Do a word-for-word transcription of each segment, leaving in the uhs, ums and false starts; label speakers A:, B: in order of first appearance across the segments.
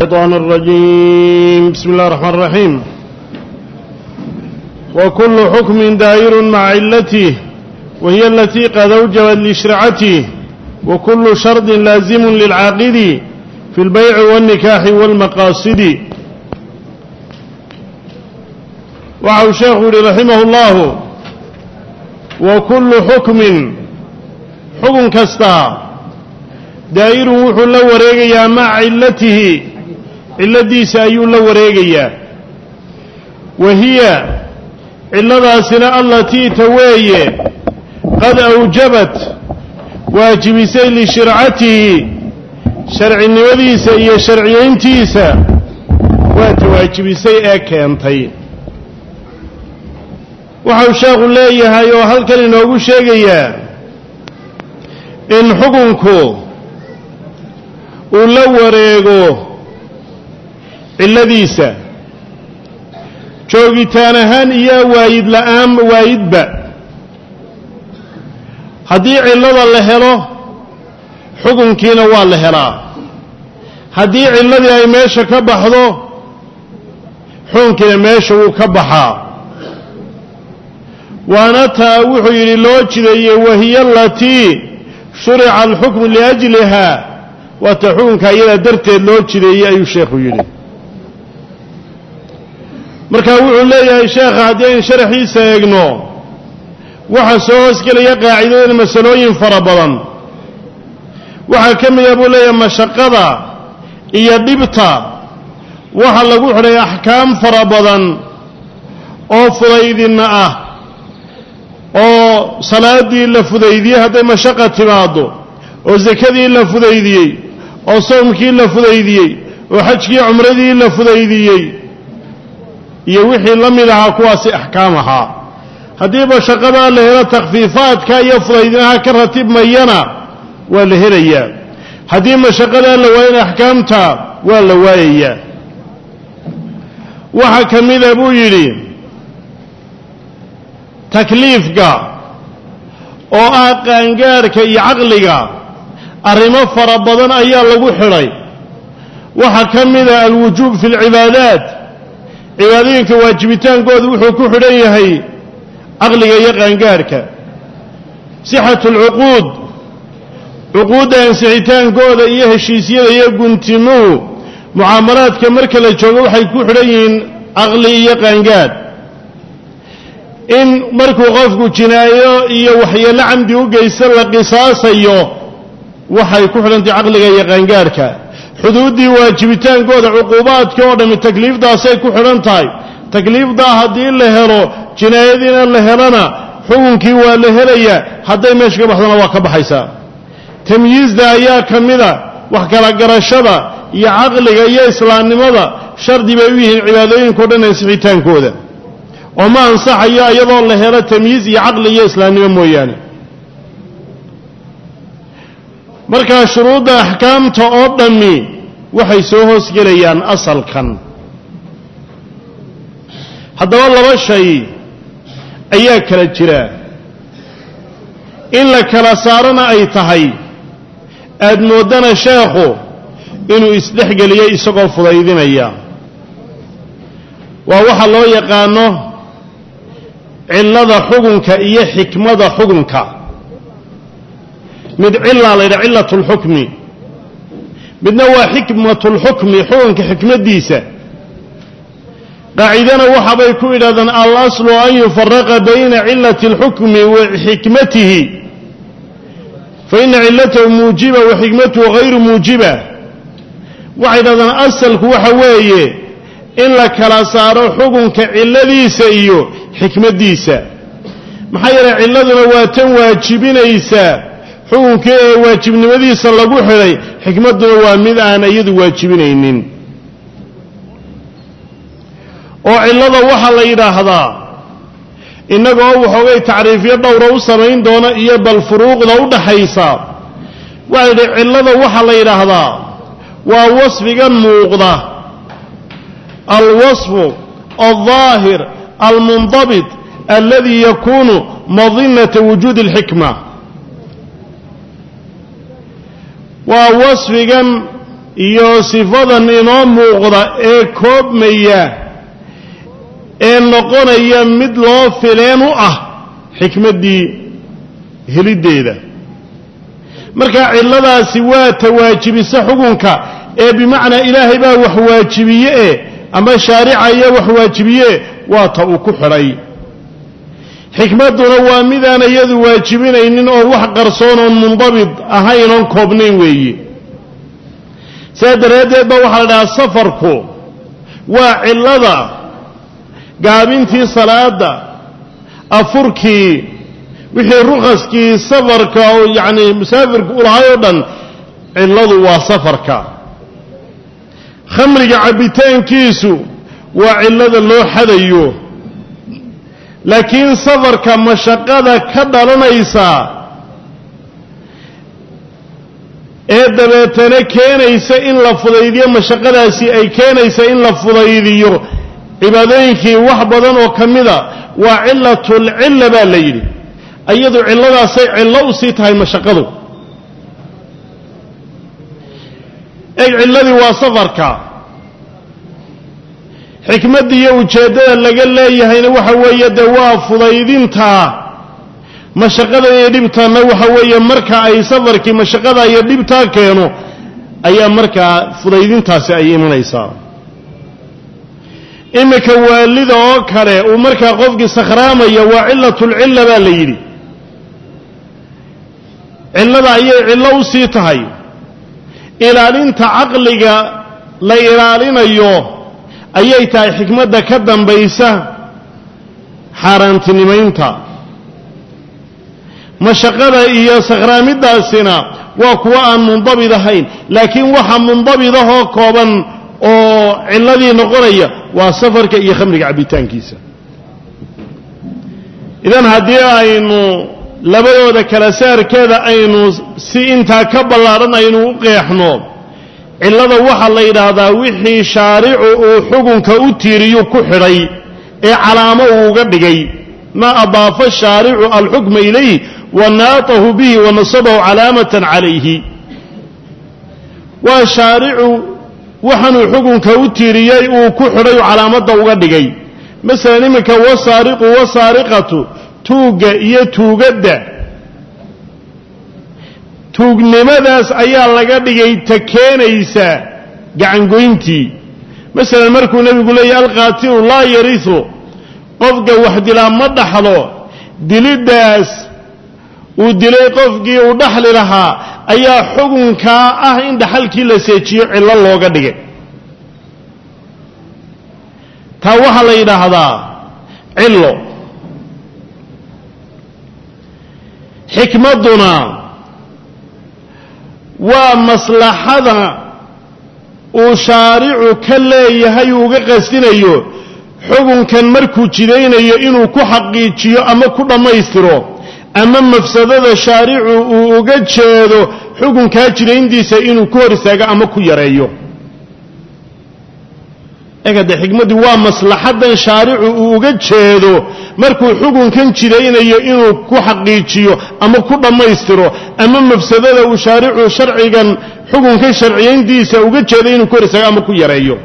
A: الشيطان الرجيم بسم الله الرحمن الرحيم وكل حكم دائر مع علته وهي التي قد أوجبت لشرعته وكل شرط لازم للعاقد في البيع والنكاح والمقاصد. وعو شيخ رحمه الله وكل حكم حكم كستا دائر وحو لا wareegaya مع علته علadiisa ayuu la wareegaya وهي ciladaasina التي تweeye قد أوجبت واجبisay لشرعته شharcinimadiisa iyo sharciyeyntiisa waa waajibisay ee keentay. waxau sheekhu leeyahay oo halkan inoogu sheegayaa in xukunku uu la wareego ciladiisa joogitaan ahaan iyo waayid la'aan waayidba. haddii cilada la helo xukunkiina waa la helaa, haddii ciladii ay meesha ka baxdo xukunkiina meesha wuu ka baxaa. waana taa wuxuu yidhi loo jideeyey wahiya alatii shurica alxukmu liajliha, waata xukunka iyadaa darteed loo jideeyey ayuu sheekhu yidhi. marka wuxuu leeyahay sheekha haddii aynu sharaxiisa eegno waxaa soo hoosgelaya qaacidooyin masalooyin fara badan. waxaa ka mida buu leeyahay mashaqada iyo dhibta waxa lagu xidhay axkaam fara badan oo fudaydina ah, oo salaadii la fudaydiyey hadday mashaqa timaado, oo sakadii la fudaydiyey, oo sawmkii la fudaydiyey, oo xajkii cumradii la fudaydiyey iyo wixii la mid ahaa kuwaasi axkaam ahaa. haddii mashaqadaa la helo takhfiifaadka iyo fudaydinaha ka ratibmayana waa la helayaa. haddii mashaqadaa la waayana axkaamta waa la waayayaa. waxaa ka mida buu yidhi takliifka oo ah qaangaarhka iyo caqliga arrimo fara badan ayaa lagu xidhay. waxaa ka mida alwujuub fi alcibaadaat, cibaadooyinka waajibitaankooda wuxuu ku xidhan yahay caqliga iyo qaangaarhka. sixatu alcuquud, cuquudda ansixitaankooda iyo heshiisyada iyo guntimuhu mucaamalaadka marka la joogo waxay ku xidhan yihiin caqli iyo qaangaadh. in markuu qofku jinaayo iyo waxyeello camdi u geysta la qisaasayo waxay ku xidhantahay caqliga iyo qaangaarhka. xuduuddii waajibitaankooda cuquubaadka oo dhammi takliifdaasay ku xidhan tahay. takliifdaa haddii la helo jinaayadiina la helana xukunkii waa la helayaa, hadday meesha ka baxdana waa ka baxaysaa. tamyiizda ayaa ka mida wax kala garashada iyo caqliga iyo islaamnimada shardi bay u yihiin cibaadooyinkao dhan ansixitaankooda, oo ma ansaxayo iyadoo la helo tamyiiz iyo caqli iyo islaamnimo mooyaane. markaa shuruudda axkaamta oo dhammi waxay soo hoosgelayaan asalkan. haddaba laba shay ayaa kala jira, in la kala saarana ay tahay. aad moodana sheekhu inuu isdhexgeliyey isagoo fudaydinaya. waa waxa loo yaqaano cillada xukunka iyo xikmada xukunka. mid cillaa la yidhaha cillatu lxukmi, midna waa xikmatu lxukmi, xukunka xikmaddiisa. qaacidana waxabay ku yidhahdaan alaslu an yufaraqa bayna cillati اlxukmi wa xikmatihi faina cillatahu muujiba wa xikmatuhu hayru muujiba. waxay yidhahdaan asalku waxa weeye in la kala saaro xukunka cilladiisa iyo xikmaddiisa. maxaa yeelay cilladuna waa tan waajibinaysa xukunka ee waajibnimadiisa lagu xidhay, xikmadduna waa mid aan iyadu waajibinaynin. oo cillada waxaa la yidhaahdaa innagoo waxoogay tacriifyo dhowra u samayn doona iyo bal furuuqda u dhaxaysa. waxaa yidhi cillada waxaa la yidhaahdaa waa wasfigan muuqda, alwasfu aldaahir almundabit alladii yakuunu madinata wujuudi اlxikma. waa wasfigan iyo sifadan inoo muuqda ee koobmaya ee noqonaya mid loo fileen u ah xikmaddii heliddeeda marka cilladaasi waa tawaajibisa xukunka ee bimacnaa ilaahay baa wax waajibiye ee ama shaarica ayaa wax waajibiye waa ta uu ku xidhay xikmadduna waa midaan iyadu waajibinaynin oo wax qarsoon oon mundabid ahayn oon koobnayn weeye sidaa daraaddeed baa waxaa la dhahaa safarku waa cillada gaabintii salaada afurkii wixii rukhaskii safarka oo yacni musaafirku u lahay oo dhan cilladu waa safarka khamriga cabbitaankiisu waa cillada loo xadayo laakiin safarka mashaqada ka dhalanaysa ee dabeetana keenaysa in la fudaydiyo mashaqadaasi ay keenaysa in la fudaydiyo cibaadooyinkii wax badan oo ka mida waa cilatulcilla baa la yidhi iyadu cilladaasay cillo u sii tahay mashaqadu eg cilladii waa safarka xikmadda iyo ujeeddada laga leeyahayna waxa weeye dee waa fudaydintaa mashaqada iyo dhibtanna waxa weeye marka ay safarkii mashaqada iyo dhibtaa keeno ayaa markaa fudaydintaasi ay imanaysaa iminka waalida oo kale uu markaa qofkii sakhraamaya waa cilatulcilla baa la yidhi cillada ayay cillo u sii tahay ilaalinta caqliga la ilaalinayo ayay tahay xikmadda ka dambaysa xaaraantinimaynta mashaqada iyo sakhraamiddaasina waa kuwa aan mundabid ahayn laakiin waxa mundabidahoo kooban oo cilladii noqonaya waa safarka iyo khamriga cabbitaankiisa idan haddii aynu labadooda kala saarkeeda aynu si intaa ka ballaadhan aynu u qeexno cillada waxaa la yidhaahdaa wixii shaaricu uu xukunka u tiiriyu ku xidhay ee calaamo uu uga dhigay maa adaafa shaaricu alxukma ilayh wa naatahu bihi wa nasabahu calaamatan calayhi waa shaaricu waxaanuu xukunka u tiiriyey uu ku xidhay oo calaamadda uga dhigay masalan iminka wasaariqu wasaariqatu tuugga iyo tuugadda tuugnimadaas ayaa laga dhigay ta keenaysa gacangoyntii masalan markuu nebigu leeyahy alqaatilu laa yarisu qofka wax dilaa ma dhaxlo diliddaas uu dilay qofkii uu dhaxli lahaa ayaa xukunkaa ah in dhaxalkii la seejiyo cillo looga dhigay taa waxaa la yidhaahdaa cillo xikmadduna waa maslaxada uu shaaricu ka leeyahay uu uga qasdinayo xukunkan markuu jidaynayo inuu ku xaqiijiyo ama ku dhammaystiro ama mafsadada shaaricu uu uga jeedo xukunkaa jidayntiisa inuu ku hor istaago ama ku yareeyo egade xikmaddu waa maslaxadan shaaricu uu uga jeedo markuu xukunkan jidaynayo inuu ku xaqiijiyo ama ku dhammaystiro ama mafsadada uu shaaricu sharcigan xukunkan sharciyayntiisa uga jeedo inuu ku hor istaago ama ku yareeyo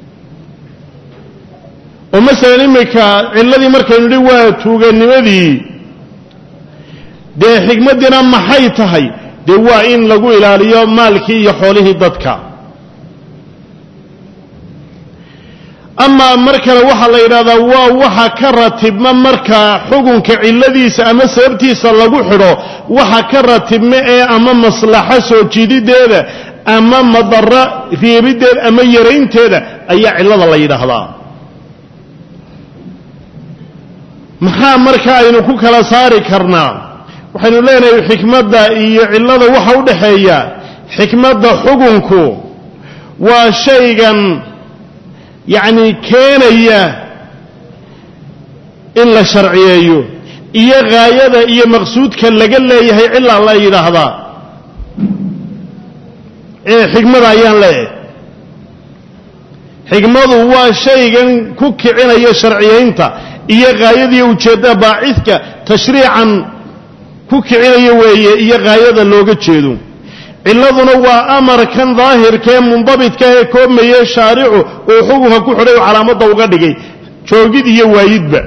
A: oo masalan iminka cilladii markaynu nidhi waa tuuganimadii dee xikmaddiina maxay tahay dee waa in lagu ilaaliyo maalkii iyo xoolihii dadka amaa mar kale waxaa la yidhahdaa waa waxa ka ratibma markaa xukunka cilladiisa ama sababtiisa lagu xidho waxa ka ratibma ee ama maslaxo soo jiididdeeda ama madara reebiddeeda ama yaraynteeda ayaa cillada la yidhaahdaa maxaa marka aynu ku kala saari karnaa waxaynu leenahay xikmadda iyo cillada waxa u dhaxeeya xikmadda xukunku waa shaygan yacni keenaya in la sharciyeeyo iyo gaayada iyo maqsuudka laga leeyahay cilaa la yidhaahdaa ee xikmada ayaan leeyahay xikmadu waa shaygan ku kicinaya sharciyaynta iyo gaayadiiyo ujeeddada baacidka tashriican ku kicinaya weeye iyo gaayada looga jeedo ciladuna waa amarkan daahirkee mundabidka ee koobmaye shaaricu oo xukunka ku xidhay oo calaamadda uga dhigay joogid iyo waayidba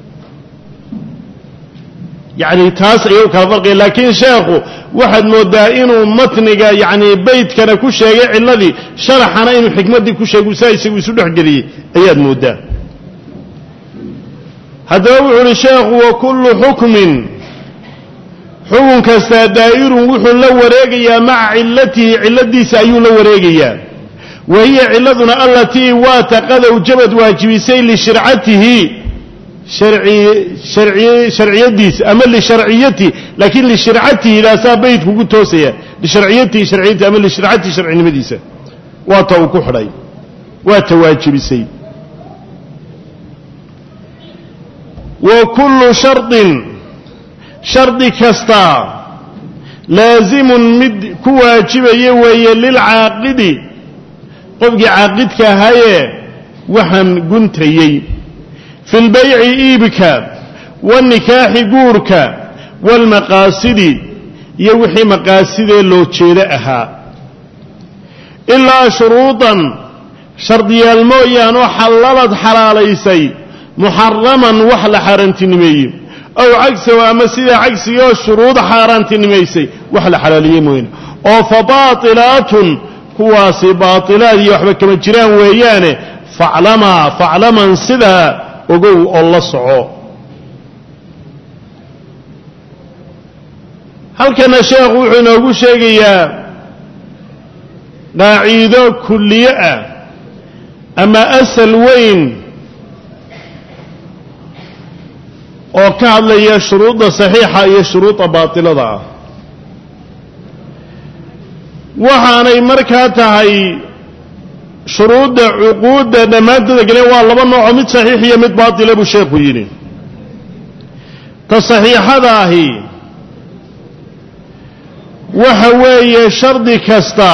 A: yacni taas ayuu kala farqiya laakiin sheekhu waxaad moodaa inuu matniga yacni beydkana ku sheegay ciladii sharaxana inuu xikmaddii ku sheegay saa isagu isu dhexgeliyey ayaad moodaa haddaba wuxuu uhi sheekhu wa kullu xukmin xukun kastaa daa'irun wuxuu la wareegayaa maca cilatihi ciladiisa ayuu la wareegayaa wa hiya ciladuna allatii waa taqadow jabad waajibisay lishircatihi sharciyadiisa ama lisharciyatihi laakiin lishircatihi daasaa baydku ku toosaya lisharciyatihi sharciyatihi ama lishircatihi sharcinimadiisa waa ta uu ku xidhay waa ta waajibisay wa kullu shardin shardi kastaa laazimun mid ku waajibaya weeye lilcaaqidi qofkii caaqidka ahayee waxaan guntayey fi lbayci iibka waanikaaxi guurka waalmaqaasidi iyo wixii maqaasidee loo jeedo ahaa ilaa shuruudan shardiyaal mooyaanoo xallalad xalaalaysay muxaraman wax la xaaraantinimeeyey aw cagsahu ama sidaa cagsigoo shuruud xaaraantinimaysay wax la xalaaliyey mooyane oo fa baailaatun kuwaasi baailaad iyo waxba kama jiraan weeyaane faclamaa faclaman sidaa ogow oo la soco halkana sheekhu wuxuu inoogu sheegayaa qaaciido kulliye ah ama asal weyn oo ka hadlaya shuruudda saxiixa iyo shuruudda baatilada ah waxaanay markaa tahay shuruudda cuquudda dhammaantooda galeen waa laba noocoo mid saxiix iyo mid baatila buu sheekhu yidhi ta saxiixada ahi waxa weeye shardi kasta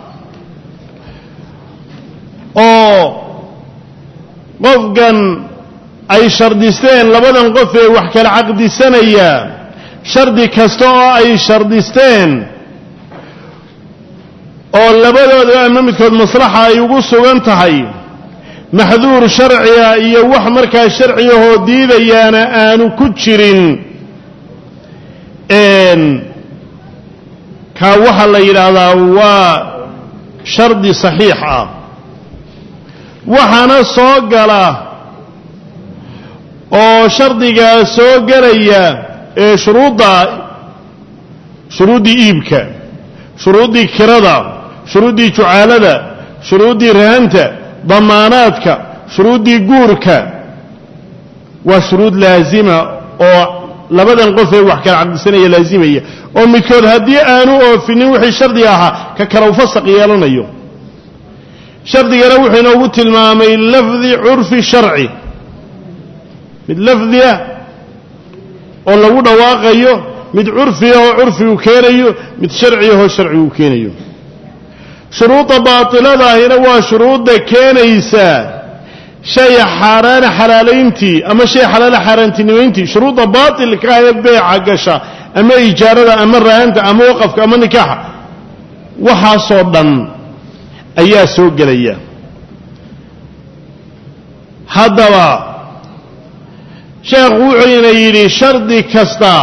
A: oo qofkan ay shardisteen labadan qof ee wax kala caqdisanaya shardi kasta oo ay shardisteen oo labadooda ama midkood maslaxa ay ugu sugan tahay maxduur sharciga iyo wax markaa sharcigahoo diidayaana aanu ku jirin kaa waxaa la yidhaahdaa waa shardi saxiix ah waxaana soo gala oo shardigaa soo gelaya ee shuruudda shuruuddii iibka shuruuddii kirada shuruuddii jucaalada shuruuddii rahanta damaanaadka shuruuddii guurka waa shuruud laazima oo labadan qof ee wax kala caqdisanaya laazimaya oo midkood haddii aanu oofinin wixii shardiga ahaa ka kala u fasaq yeelanayo shardigana wuxuu inoogu tilmaamay lafdi curfi sharci mid lafdiya oo lagu dhawaaqayo mid curfiya oo curfigu keenayo mid sharciyahoo sharcigu keenayo shuruudda baatiladahina waa shuruudda keenaysa shay xaaraana xalaalayntii ama shay xalaala xaaraantinimayntii shuruudda baatilka ah ee beeca gasha ama ijaarada ama rahanta ama waqafka ama nikaaxa waxaasoo dhan ayaa soo gelaya haddaba sheekhu wuxuuna yidhi shardi kasta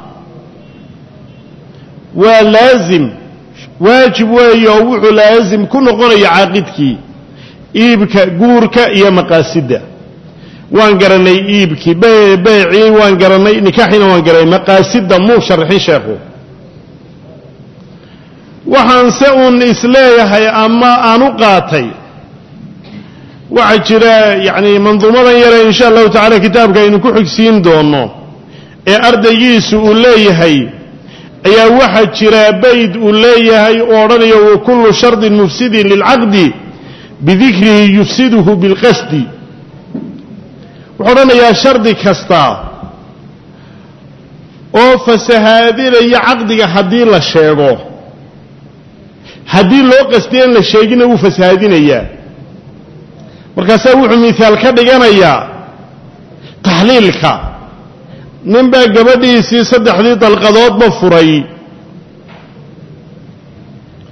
A: waa laazim waajib weeye oo wuxuu laazim ku noqonaya caaqidkii iibka guurka iyo maqaasidda waan garanay iibkii beecii waan garanay nikaaxina waan garanay maqaasidda muu sharxin sheekhu waxaan se uun isleeyahay ama aan u qaatay waxaa jira yacni manduumadan yare insha allahu tacala kitaabka aynu ku xigsiin doono ee ardaygiisu uu leeyahay ayaa waxaa jira bayd uu leeyahay oo odhanayo wa kullu shardin mufsidin lilcaqdi bidikrihi yufsiduhu bilqasdi wuxuu odhanayaa shardi kasta oo fasahaadinaya caqdiga haddii la sheego haddii loo qastiya in la sheegina wuu fasahaadinayaa markaasaa wuxuu miaal ka dhiganayaa taxliilka nin baa gabadhiisii saddexdii dalqadoodba furay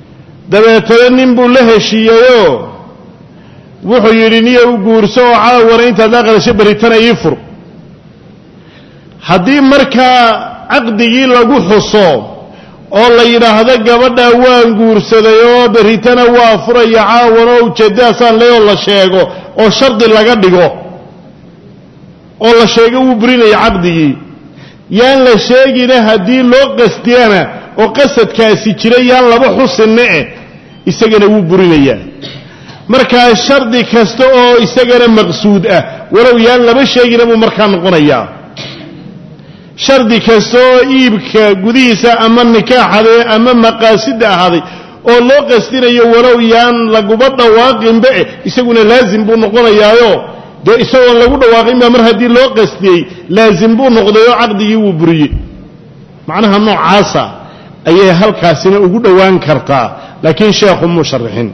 A: dabeetana nin buu la heshiiyeyoo wuxuu yidhi niya u guurso oo caawana intaad la qadasho beritana ii fur haddii markaa caqdigii lagu xuso oo la yidhaahdo gabadhaa waan guursaday oo beritana waa furaya caawana oo ujeeddaasaan le oo la sheego oo shardi laga dhigo oo la sheego wuu burinaya caqdigii yaan la sheegina haddii loo qasdiyana oo qasadkaasi jira yaan laba xusinna eh isagana wuu burinayaa markaa shardi kasta oo isagana maqsuud ah walow yaan laba sheegina buu markaa noqonayaa shardi kasta oo iibka gudihiisa ama nikaaxade ama maqaasidda ahaaday oo loo qasdinayo walow yaan laguba dhawaaqinba eh isaguna laazim buu noqonayaayo dee isagoon lagu dhawaaqinba mar haddii loo qasdiyey laazim buu noqdayoo caqdigii wuu buriyey macnaha noocaasa ayay halkaasina ugu dhowaan kartaa laakiin sheekhu muu sharixin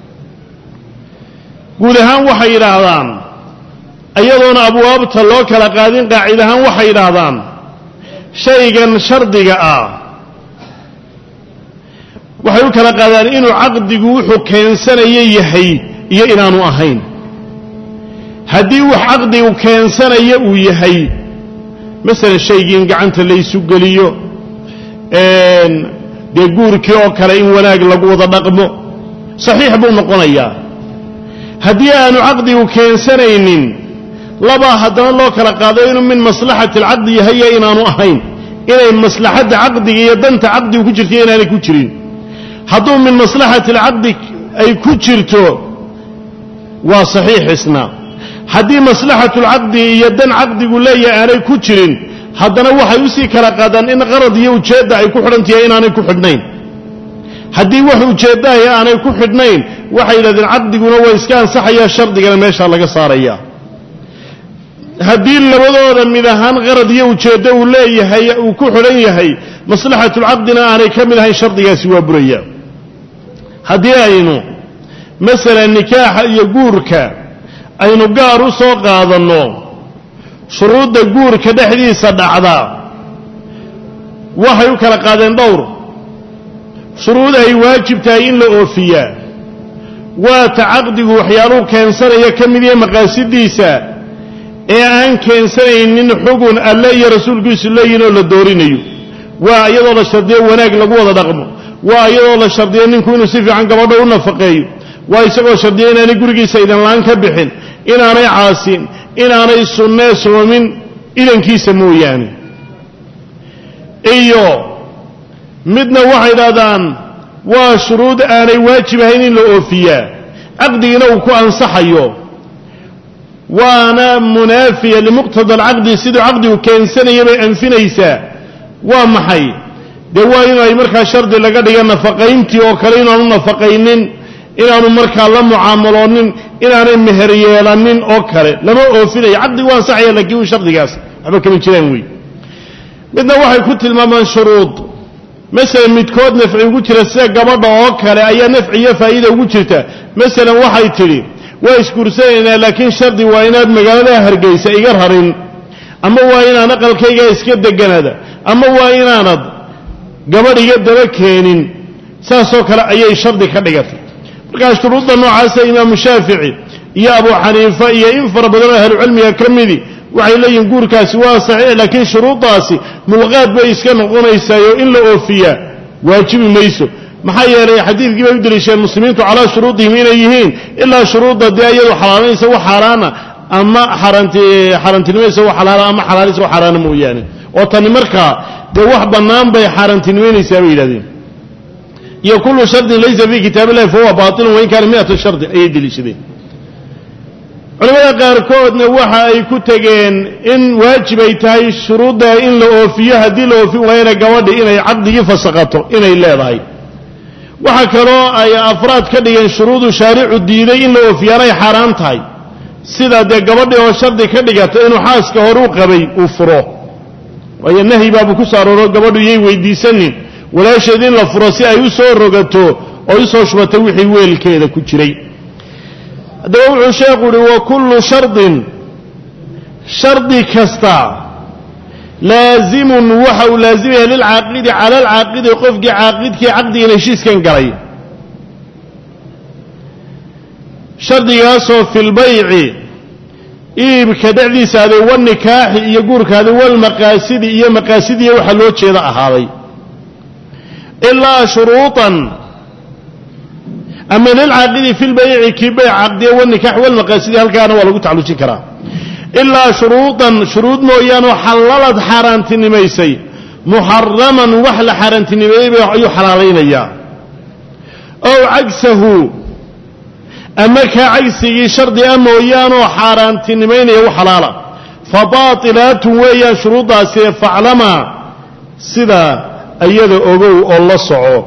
A: guud ahaan waxay yidhaahdaan iyadoona abwaabta loo kala qaadin qaacid ahaan waxay yidhaahdaan shaygan shardiga ah waxay u kala qaadaan inuu caqdigu wuxuu keensanayo yahay iyo inaanu ahayn haddii wax caqdigu keensanayo uu yahay masalan shaygii in gacanta laysu geliyo dee guurkii oo kale in wanaag lagu wada dhaqmo saxiix buu noqonayaa haddii aanu caqdigu keensanaynin labaa haddana loo kala qaado inuu min maslaxati alcaqdi yahay iyo inaanu ahayn inay maslaxadda caqdiga iyo danta caqdigu ku jirto iyo inaanay ku jirin hadduu min maslaxati alcaqdi ay ku jirto waa saxiix isna haddii maslaxatu lcaqdi iyo dan caqdigu leeyahay aanay ku jirin haddana waxay usii kala qaadaan in qarad iyo ujeedda ay ku xidhantahay inaanay ku xidhnayn haddii wax ujeeddahay aanay ku xidhnayn waxay yidhahdeen caqdiguna waa iska ansaxayaa shardigana meeshaa laga saarayaa haddii labadooda mid ahaan qarad iyo ujeeddo uu leeyahay uu ku xidhan yahay maslaxatulcaqdina aanay ka mid ahayn shardigaasi waa buraya haddii aynu masalan nikaaxa iyo guurka aynu gaar u soo qaadanno shuruudda guurka dhexdiisa dhacda waxay u kala qaadeen dhowr shuruud ay waajib tahay in la oofiyaa waata caqdigu waxyaaluhu keensanaya ka mid yahay maqaasidiisa ee aan keensanaynin xugun alle iyo rasuulkiisu leeyihin oo la doorinayo waa iyadoo la shardiyo wanaag lagu wada dhaqmo waa iyadoo la shardiyo ninku inuu si fiican gabadha u nafaqeeyo waa isagoo shardiyo inaanay gurigiisa idanlaan ka bixin inaanay caasin inaanay sunnee soomin idankiisa mooyaane iyo midna waxay idhahdaan waa shuruud aanay waajib ahayn in la oofiyaa caqdigiina uu ku ansaxayo waana munaafiya limuqtada alcaqdi siduu caqdigu keensanaya bay anfinaysaa waa maxay dee waa inay markaa shardi laga dhiga nafaqayntii oo kale inaanu nafaqaynin inaanu markaa la mucaamaloonin inaanay meher yeelanin oo kale lama oofinayo caqdigu waa ansaxaya laakiin shardigaas waxba kama jiraan wey midna waxay ku tilmaamaan shuruud masalan midkood nafci ugu jira sida gabadha oo kale ayaa nafci iyo faa'iida ugu jirta masalan waxay tidhi waa isguursanaynaa laakiin shardi waa inaad magaalada hargeysa iga rarin ama waa inaan aqalkayga iska deganaada ama waa inaanad gabadh iga daba keenin saasoo kale ayay shardi ka dhigatay markaa shuruudda noocaasa imaamu shaafici iyo abu xaniifa iyo in fara badan oo ahlucilmiga ka midi waxay leeyihiin guurkaasi waa saxiix laakiin shuruuddaasi mulqaad bay iska noqonaysaayo in la oofiyaa waajibi mayso maxaa yeelay xadiidkii bay u deliisheen muslimiintu calaa shuruudihim inay yihiin ilaa shuruudda dee iyadu xalaalanaysa wax xaaraana ama xaaraantinimaysa wax xalaala ama xalaalaysa wax xaaraana mooyaane oo tani markaa dee wax bannaan bay xaaraantinimaynaysaa bay yidhahdeen iyo kullu shardin laysa fii kitaab illahi fahuwa baatilun wain kaana mi'ata shardi ayay deliishadeen culamada qaarkoodna waxa ay ku tegeen in waajib ay tahay shuruudda in la oofiyo haddii la oofin waayana gabadhi inay caqdigii fasaqato inay leedahay waxa kaloo ay afraad ka dhigeen shuruudu shaaricu diiday in la oofiyaana ay xaaraan tahay sida dee gabadhi oo shardi ka dhigata inuu xaaska hore u qabay uu furo waayo nahyi baabu ku soo arooro gabadhu iyay weydiisanin walaasheed in la furo si ay u soo rogato oo u soo shubato wixii weelkeeda ku jiray haddaba wuxuu sheekhu uhi wa kullu shardin shardi kasta laazimun waxa uu laazimaya lilcaaqidi cala alcaaqidi qofkii caaqidkii caqdigan heshiiskan galay shardigaasoo fi lbayci iibka dhexdiisa aday wanikaaxi iyo guurkaaday walmaqaasidi iyo maqaasidiya waxaa loo jeeda ahaaday ilaa shuruuطan ama lilcaaqidi fi lbayci kii bayc caqdiya wanikaax walmaqaasidi halkaana waa lagu tacalujin karaa ilaa shuruuطan shuruud mooyaanoo xallalad xaaraantinimaysay muxaraman wax la xaaraantinimeeyey ayuu xalaalaynayaa ow cagsahu ama kaa cagsigii shardi a mooyaanoo xaaraantinimaynaya u xalaala fa baailaatun weeyaan shuruuddaasi faclamaa sida ayada ogow oo la soco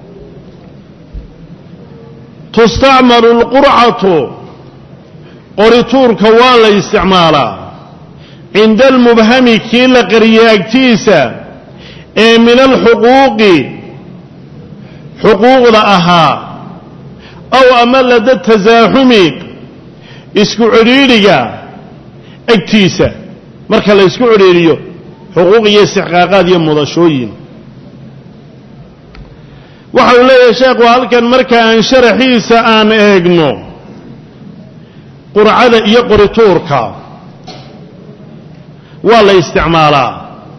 A: tustacmalu lqurcatu qorituurka waa la isticmaalaa cinda almubhami kii la qariyay agtiisa ee min alxuquuqi xuquuqda ahaa aw ama lada tasaaxumi isku cidhiidhiga agtiisa marka la isku cidhiidhiyo xuquuq iyo istixqaaqaad iyo mudashooyin waxa uu leeyahay sheekhu halkan marka aan sharaxiisa aan eegno qurcada iyo qorituurka waa la isticmaalaa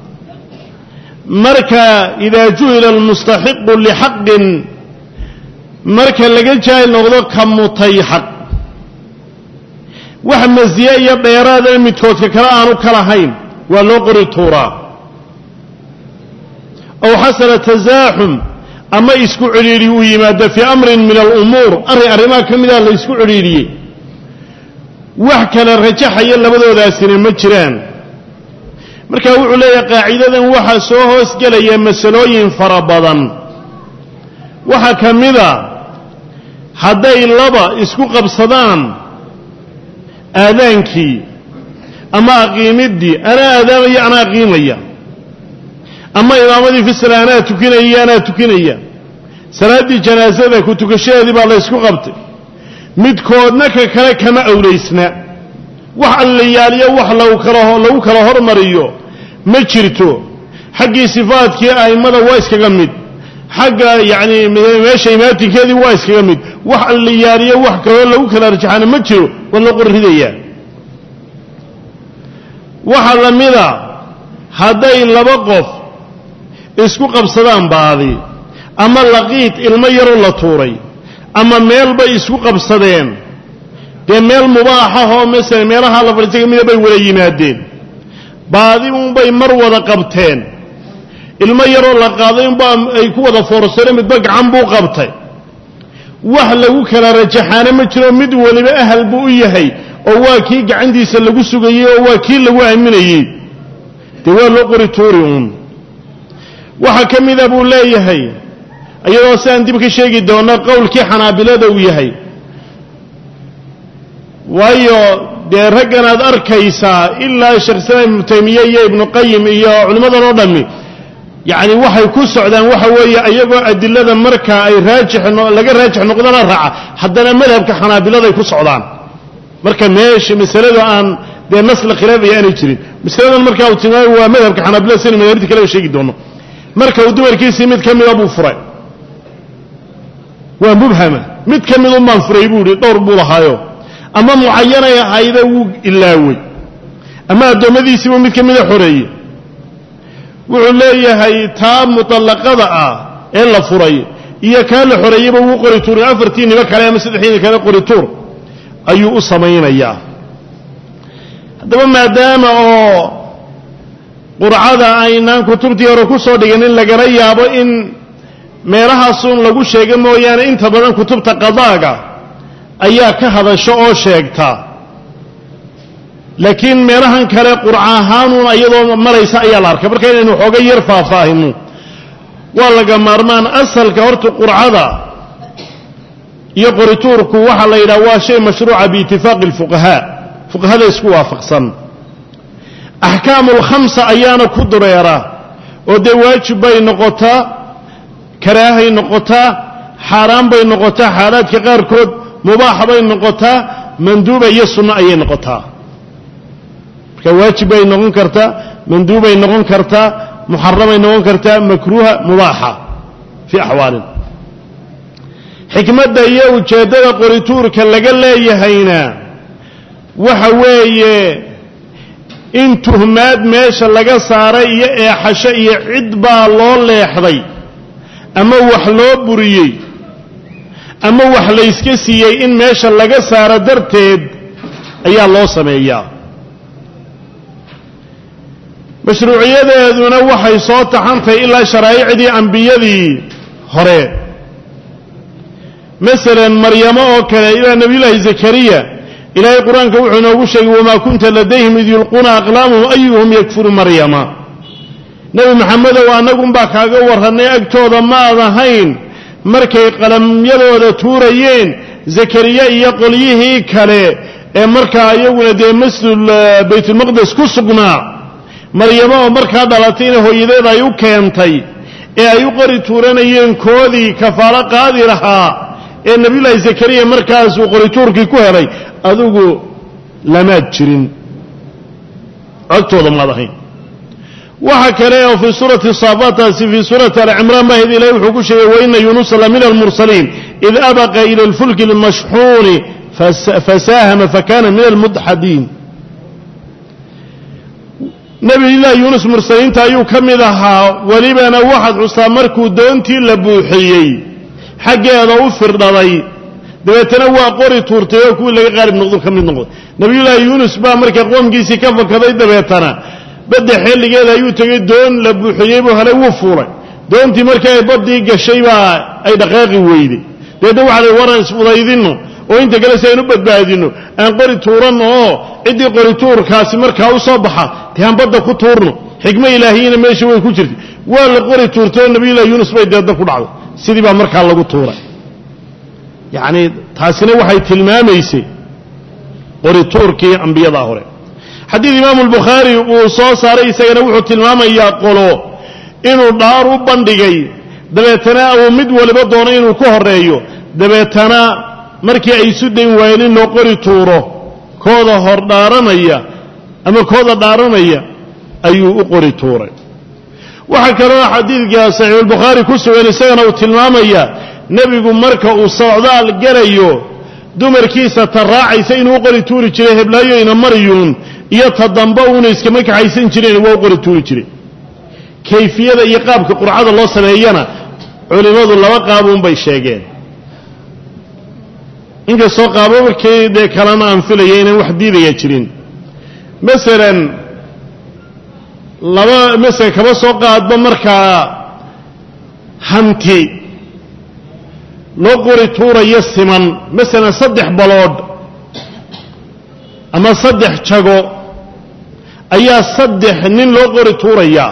A: marka idaa juhila almustaxiqu lixaqin marka laga jaahil noqdo ka mutay xaq wax masiye iyo dheeraada midkoodka kale aanu ka lahayn waa loo qori tuuraa aw xasana tasaaxum ama isku cidhiidhi uu yimaado fii amrin min alumuur arrin arrimaha ka mida la isku cidhiidhiyey wax kale rajaxaya labadoodaasina ma jiraan marka wuxuu leeyahay qaacidadan waxaa soo hoosgelaya masalooyin fara badan waxaa ka mida hadday laba isku qabsadaan aadaankii ama aqiimiddii anaa aadaamaya anaa aqiimaya ama imaamadii fi sala anaa tukinaya iyo anaa tukinaya salaaddii janaasada ku tukashadeedii baa la ysku qabtay midkoodna ka kale kama awlaysna wax allayaaliyo wax lagu kala lagu kala hormariyo ma jirto xaggii sifaadkii a'immada waa iskaga mid xagga yacni meesha imaatinkeedii waa iskaga mid wax allayaaliyo wax kaloo lagu kala rajaxana ma jiro waa loo qorridayaa waxaa la mida hadday laba qof isku qabsadaan baadi ama laqiid ilmo yaroo la tuuray ama meel bay isku qabsadeen dee meel mubaaxahoo masala meelaha la fadhiistay ka mida bay wada yimaadeen baadi unbay mar wada qabteen ilmo yaroo la qaaday unbaa ay ku wada foorsadeen midba gacan buu qabtay wax lagu kala rajaxaana ma jiro mid waliba ahal buu u yahay oo waa kii gacantiisa lagu sugayey oo waa kii lagu aaminayey dee waa loo qori tuuri uun waxaa ka mida buu leeyahay iyadoo siaan dib ka sheegi doono qowlkii xanaabilada uu yahay waayo dee raggan aad arkaysaa ilaa sheekh islaam ibnu taymiye iyo ibnu qayim iyo culimmadan oo dhammi yacni waxay ku socdaan waxa weeye iyagoo adilada marka ay raajix laga raajix noqdana raaca haddana madhabka xanaabiladay ku socdaan marka meesha masaladu aan dee nas la khilaafaya aanay jirin masaladan markaa uu tilmaamay waa madhabka xanaabilada sina madaahibta kaleba sheegi doono marka uu dumarkiisii mid ka mida buu furay waa mubhama mid ka mid unbaan furay buu ihi dhowr buu lahaayo ama mucayanay ahayda wuu ilaawey ama addoommadiisiibuu mid ka mida xoreeyey wuxuu leeyahay taa mutallaqada ah ee la furay iyo kaa la xoreeyeyba wuu qori tuuray afartii nibo kale ama saddexdii kale qori tuur ayuu u samaynayaa haddaba maadaama oo qurcada aynaan kutubtii hore ku soo dhigin in lagala yaabo in meelahaasun lagu sheega mooyaane inta badan kutubta qadaaga ayaa ka hadasho oo sheegta laakiin meelahan kale qurca ahaanuun iyadoo maraysa ayaa la arkay marka inaynu xooga yar faahfaahino waa laga maarmaan asalka horta qurcada iyo qorituurku waxaa la yidhaha waa shay mashruuca biitifaaqi alfuqahaa fuqahada isku waafaqsan axkaamu lkhamsa ayaana ku dureera oo dee waajib bay noqotaa karaahay noqotaa xaaraan bay noqotaa xaalaadka qaarkood mubaaxa bay noqotaa manduuba iyo sunno ayay noqotaa marka waajib bay noqon kartaa manduubay noqon kartaa muxaramay noqon kartaa makruuha mubaaxa fii axwaalin xikmadda iyo ujeeddada qorituurka laga leeyahayna waxa weeye in tuhmaad meesha laga saaray iyo eexasho iyo cid baa loo leexday ama wax loo buriyey ama wax layska siiyey in meesha laga saaro darteed ayaa loo sameeyaa mashruuciyadeeduna waxay soo taxantay ilaa sharaa'icdii ambiyadii hore masalan maryamo oo kale ilaa nebiyullaahi zakariya ilaahay qur-aanka wuxuu inoogu sheegay wamaa kunta ladayhim id yulquuna aqlaamahum ayuhum yakfuru maryama nebi maxamedow annagunbaa kaaga warrannay agtooda ma ad ahayn markay qalamyadooda tuurayeen zakariya iyo qolyihii kale ee markaa iyaguna dee masjid baytulmaqdes ku sugnaa maryamo oo markaa dhalatay in hooyadeed ay u keentay ee ay u qori tuuranayeen koodii kafaalo qaadi lahaa ee nebiyullaahi zakariya markaasuu qorituurkii ku helay adigu lamaad jirin codtooda maad ahayn waxa kale oo fii suurati saafaataasi fii suurati alcimraan bahid ilahi wuxuu ku sheegay waina yunusa la min almursaliin id abaqa ila alfulki almashxuuni fasaahama fakana min almudxadiin nebiyullaahi yuunus mursaliinta ayuu ka mid ahaa welibana waxaad xustaa markuu doontii la buuxiyey xaggeeda u firdhaday dabeetana waa qori tuurtay oo kuwii laga qaalib noqdo ka mid noqday nebiyullaahi yuunus baa markaa qoomkiisii ka fakaday dabeetana badda xilligeeda ayuu tegey doon la buuxiyey buu helay wuu fuulay doontii markii ay baddii gashay baa ay dhaqaaqi weyday dabeetna waxa la waran isfudaydinno oo inta kale si aynu badbaadinno aan qori tuuranno oo ciddii qori tuurkaasi markaa u soo baxa dee aan badda ku tuurno xikmo ilaahiyina meesha way ku jirtay waa la qori tuurtay oo nebiyullaahi yuunus bay deedna ku dhacday sidii baa markaa lagu tuuray yacni taasina waxay tilmaamaysay qorituurkii ambiyadaa hore xadiid imaamu albukhaari uu soo saaray isagana wuxuu tilmaamayaa qolo inuu dhaar u bandhigay dabeetana uu mid waliba doono inuu ku horeeyo dabeetana markii ay isu dayn waayeen in loo qori tuuro kooda hor dhaaranaya ama kooda dhaaranaya ayuu u qori tuuray waxaa kaloo xadiidka saxiixulbukhaari ku sugan isagana uu tilmaamaya nebigu marka uu socdaal galayo dumarkiisa ta raacaysa inuu u qori tuuri jiray heblaayoyna maryuun iyo ta dambe uuna iskama kaxaysan jireen waa u qori tuuri jiray kayfiyada iyo qaabka qurcada loo sameeyana culimmadu laba qaabuunbay sheegeen inkastoo qaababkii dee kalena aan filaya inaan wax diidaya jirin masalan laba masala kaba soo qaadba markaa hanti loo qori tuurayo siman masalan saddex baloodh ama saddex jago ayaa saddex nin loo qori tuurayaa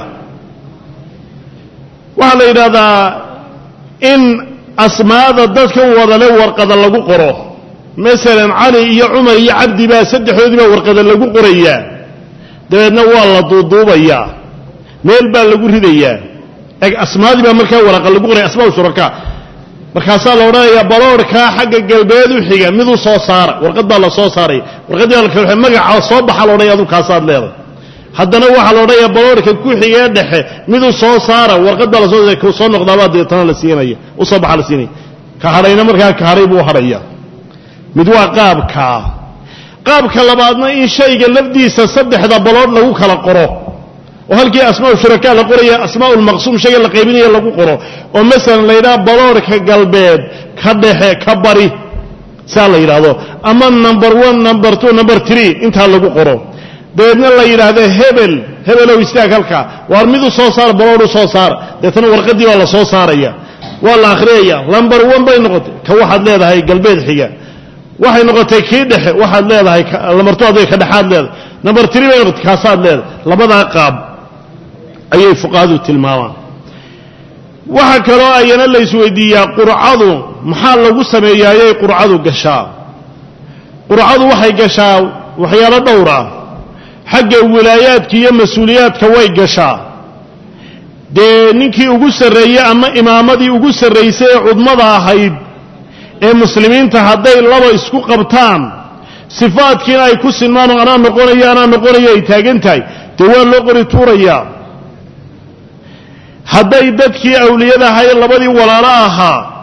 A: waxaa la yidhaahdaa in asmaada dadkan wadale warqada lagu qoro masalan cali iyo cumar iyo cabdi baa saddexdoodii baa warqada lagu qorayaa dabeedna waa la duuduubayaa meel baa lagu ridayaa eg asmaadii baa markaa waraqa lagu qoraya asmaa shurakaa markaasaa la odhanayaa baloorhkaa xagga galbeed u xiga miduu soo saara warqad baa la soo saaraya warqaddii baa magacaa soo baxa la odhanaya adu kaasaad leedahay haddana waxaa la odhanayaa baloorhka ku xigee dhexe miduu soo saara warqad baa lasoo ku soo noqdaabaa deetana la siinaya u soo baxa la siinaya ka hadhayna markaa ka hadhay buu hadhaya mid waa qaabkaa qaabka labaadna in shayga lafdiisa saddexda baloodh lagu kala qoro oo halkii asmaa shurakaa la qoraya asmaa lmaqsuum shayga la qaybinaya lagu qoro oo masalan la yidhaha baloorhka galbeed ka dhexe ka bari saa la yidhaahdo ama number one number two number three intaa lagu qoro dabeedna la yidhaahdo hebel hebelow istaag halkaa waar mid u soo saara baloodh u soo saara deetana warqaddii baa la soo saaraya waa la akhriyaya number one bay noqotay ka waxaad leedahay galbeed xiga waxay noqotay kii dhexe waxaad leedahay lamarto aday ka dhexaad leedahay number three bay noqotay kaasaad leedahay labadaa qaab ayay fuqahadu tilmaamaan waxaa kaloo ayana la isweydiiyaa qurcadu maxaa lagu sameeyaayay qurcadu gashaa qurcadu waxay gashaa waxyaalo dhowr ah xagga wilaayaadka iyo mas-uuliyaadka way gashaa dee ninkii ugu sarreeyey ama imaamadii ugu sarraysay ee cudmada ahayd ee muslimiinta hadday laba isku qabtaan sifaadkiina ay ku sinmaan oo anaa noqonayo anaa noqonayo ay taagan tahay dee waa loo qori tuurayaa hadday dadkii awliyada ahaye labadii walaalo ahaa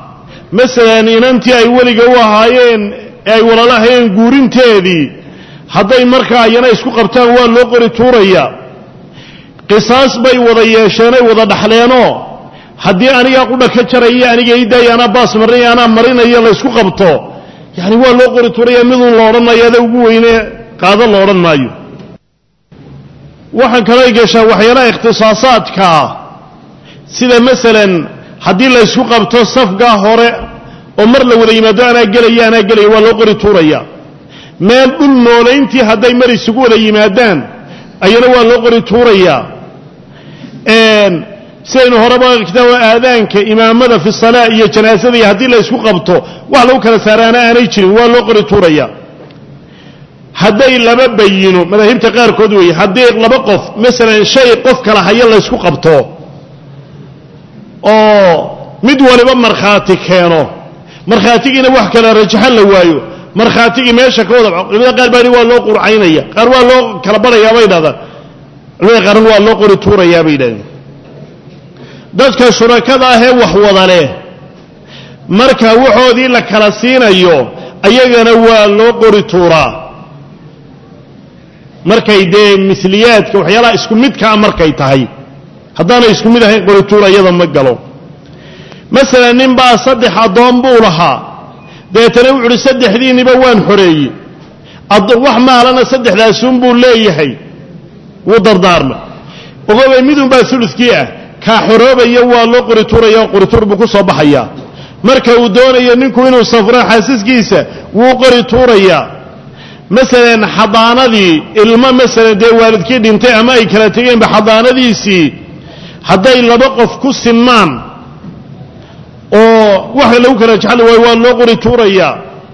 A: masalan inantii ay weliga u ahaayeen ee ay walaalahayeen guurinteedii hadday markaa ayana isku qabtaan waa loo qori tuurayaa qisaas bay wada yeesheenay wada dhaxleenoo haddii anigaa qudha ka jaraya aniga idaaya anaa baas marinaya anaa marinayo la isku qabto yani waa loo qori tuuraya midun la odhanayo ada ugu weyne qaado la odhan maayo waxaan kaloo gashaa waxyaalaha ikhtisaasaadka ah sida masalan haddii la isku qabto safgaa hore oo mar la wada yimaado anaa gelaya anaa gelaya waa loo qori tuuraya meel dhul noolayntii hadday mar isugu wada yimaadaan ayana waa loo qori tuurayaa sidaynu horeba kitaaba aadaanka imaamada fi salaa iyo janaasada iyo haddii la isku qabto wax lagu kala saaraana aanay jirin waa loo qori tuuraya hadday laba bayino madaahibta qaarkood weeye haddii laba qof masalan shay qof kala haya la isku qabto oo mid waliba markhaati keeno markhaatigiina wax kala rajaxan la waayo markhaatigii meesha ka wada culimada qaar baa waa loo qurcaynaya qaar waa loo kala barayaa bay dhahdaan culimada qaarna waa loo qori tuurayaa bay dhahdeen dadka shurakada ahee wax wada leh marka waxoodii la kala siinayo ayagana waa loo qori tuuraa markay dee misliyaadka waxyaalaha isku midkaa markay tahay haddaanay isku mid ahayn qori tuura iyada ma galo masalan nin baa saddex addoon buu lahaa deetana wuxu uhi saddexdiinniba waan xoreeyey wax maalana saddexdaasuunbuu leeyahay wuu dardaarmay ogobay midunbaa ulukii ah kaa xoroobaya waa loo qori tuuraya oo qorituur buu ku soo baxayaa marka uu doonayo ninku inuu safro xaasiskiisa wuu qori tuurayaa masalan xadaanadii ilmo masalan dee waalidkii dhintay ama ay kala tegeenba xadaanadiisii hadday laba qof ku sinmaan oo waxa lagu kala jecel waayo waa loo qori tuurayaa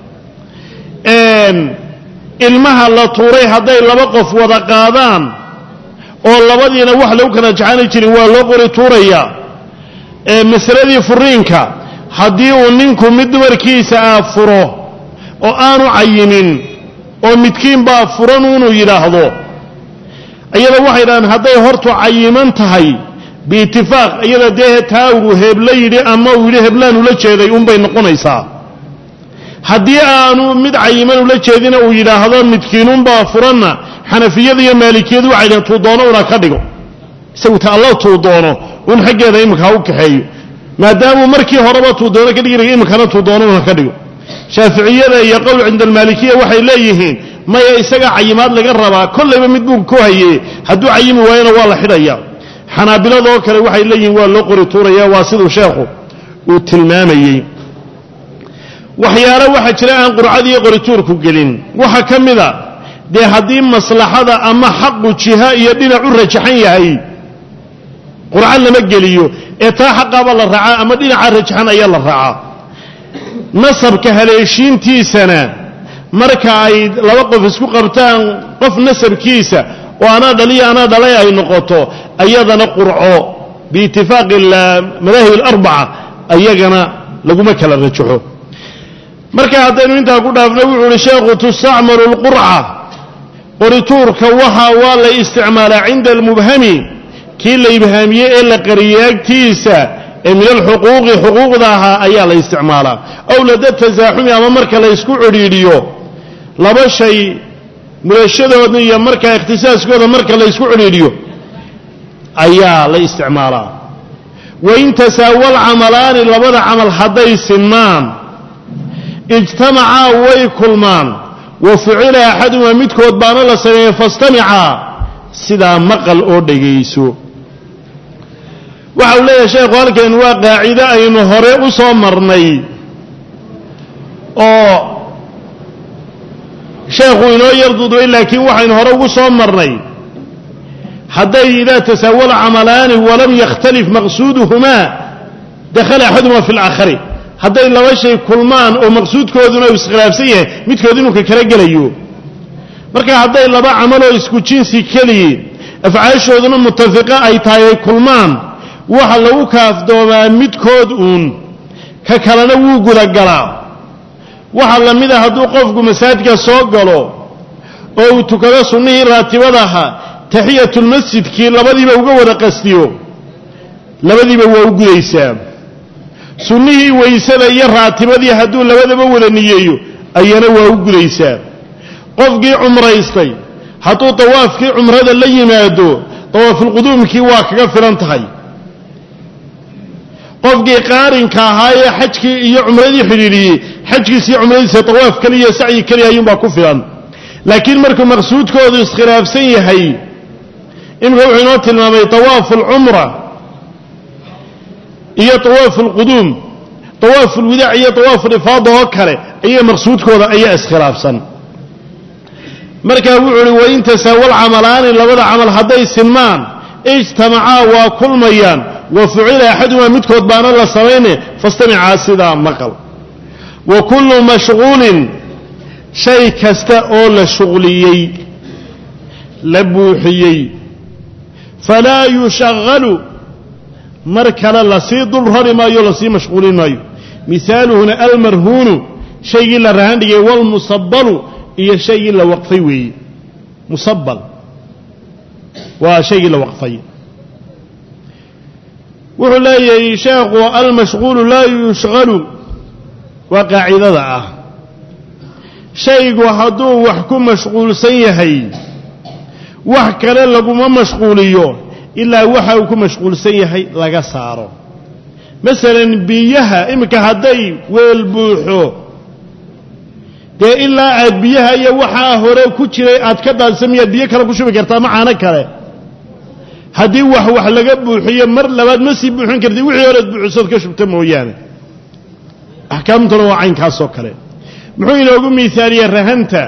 A: ilmaha la tuuray hadday laba qof wada qaadaan oo labadiina wax lagu kala jecani jirin waa loo qori tuurayaa masaladii furiinka haddii uu ninku mid dumarkiisa ah furo oo aanu cayimin oo midkiin baa furan inuu yidhaahdo iyada waxay dhahaan hadday hortu cayiman tahay biitifaaq iyada dee taa uu hebla yidhi ama uu yidhi heblaan ula jeeday unbay noqonaysaa haddii aanu mid cayiman ula jeedina uu yidhaahdo midkiinunbaa furanna xanafiyada iyo maalikiyadu waxay dhahaan tuu doono una ka dhigo isagu ta alla tuu doono un xaggeeda imika ha u kaxeeyo maadaamuu markii horeba tuu doono ka dhiginayo imikana tuu doono una ka dhigo shaaficiyada iyo qowl cinda almaalikiya waxay leeyihiin maya isaga cayimaad laga rabaa kollayba mid buu ku hayey hadduu cayimi waayona waa la xidhaya xanaabiladoo kale waxay leeyihiin waa loo qori tuuraya waa siduu sheekhu uu tilmaamayey waxyaalo waxaa jira aan qurcadiiyo qorituurku gelin waxaa ka mida dee haddii maslaxada ama xaqu jiha iyo dhinac u rajaxan yahay qurco lama geliyo ee taa xaqaaba la raacaa ama dhinaca rajaxan ayaa la raacaa nasabka haleeshiintiisana marka ay laba qof isku qabtaan qof nasabkiisa oo anaa dhaliya anaa dhalay ay noqoto ayadana qurco biitifaaqi madaahib alarbaca ayagana laguma kala rajaxo marka haddaynu intaa ku dhaafno wuxuu uhi sheekhu tustacmalu lqurca qorituurka waxa waa la isticmaalaa cinda almubhami kii la ibhaamiyey ee la qariyey agtiisa ee min alxuquuqi xuquuqda ahaa ayaa la isticmaalaa aw lada tasaaxumi ama marka la isku cidhiidhiyo laba shay murashadooda iyo markaa ikhtisaaskooda marka la isku cidhiidhiyo ayaa la isticmaalaa wain tasaawal camalaani labada camal hadday sinmaan ijtamacaa way kulmaan wa fucila axadumaa midkood baana la sameeyey fastamicaa sidaa maqal oo dhegayso waxa uu leeyahay sheekhu halkan waa qaacido aynu hore u soo marnay oo sheekhu inoo yardudbay laakiin waxaynu hore ugu soo marnay hadday idaa tasaawala camalaani walam yakhtalif maqsuuduhumaa dakhala axadumaa fi اlaakhari hadday laba shay kulmaan oo maqsuudkooduna uu iskhilaafsan yahay midkood inuu ka kala gelayo marka hadday laba camaloo isku jinsi keliyi afcaashooduna mutafiqa ay tahay ay kulmaan waxa lagu kaafdoomaa midkood uun ka kalena wuu gudagalaa waxaa la mid a hadduu qofku masaajidka soo galo oo uu tukado sunnihii raatibadaha taxiyatulmasjidkii labadiiba uga wada qastiyo labadiiba waa u gudaysaa sunnihii waysada iyo raatibadii hadduu labadaba wada niyeeyo ayana waa u gudaysaa qofkii cumraystay hadduu tawaafkii cumrada la yimaado tawaafulquduumkii waa kaga filan tahay qofkii qaarinka ahaa ee xajkii iyo cumradii xidhiidhiyey xajkiisa iyo cumradiisa tawaaf kaliya sacyi kaliya ayuunbaa ku filan laakiin markuu maqsuudkoodu iskhilaafsan yahay imika wuxuu inoo tilmaamay tawaafu alcumra iyo tawaafu alquduum tawaafu alwidaac iyo tawaafu alifaada oo kale ayaa maqsuudkooda ayaa iskhilaafsan markaa wuxuu uhi wain tasaawal camalaani labada camal hadday sinmaan ijtamacaa waa kulmayaan wa fucila axadumaa midkood baana la samayne fastamicaa sidaa maqal wa kullu mashquulin shay kasta oo la shuqliyey la buuxiyey falaa yushagalu mar kale lasii dul rari maayo lasii mashquulin maayo misaaluhuna almarhuunu shaygii la rahan dhigay walmusabbalu iyo shaygii la waqfay weeye musabbal waa shaygii la waqfay wuxuu leeyahay sheekhu almashquulu laa yushgalu waa qaacidada ah shaygu hadduu wax ku mashquulsan yahay wax kale laguma mashquuliyo ilaa waxa uu ku mashquulsan yahay laga saaro masalan biyaha iminka hadday weel buuxo dee ilaa aad biyaha iyo waxaa hore ku jiray aad ka daadisa miyaad biyo kale ku shubi kartaa macaano kale haddii wax wax laga buuxiyo mar labaad ma sii buuxin karti wixii horead buuxisood ka shubta mooyaane axkaamtuna waa caynkaasoo kale muxuu inoogu miisaaliyey rahanta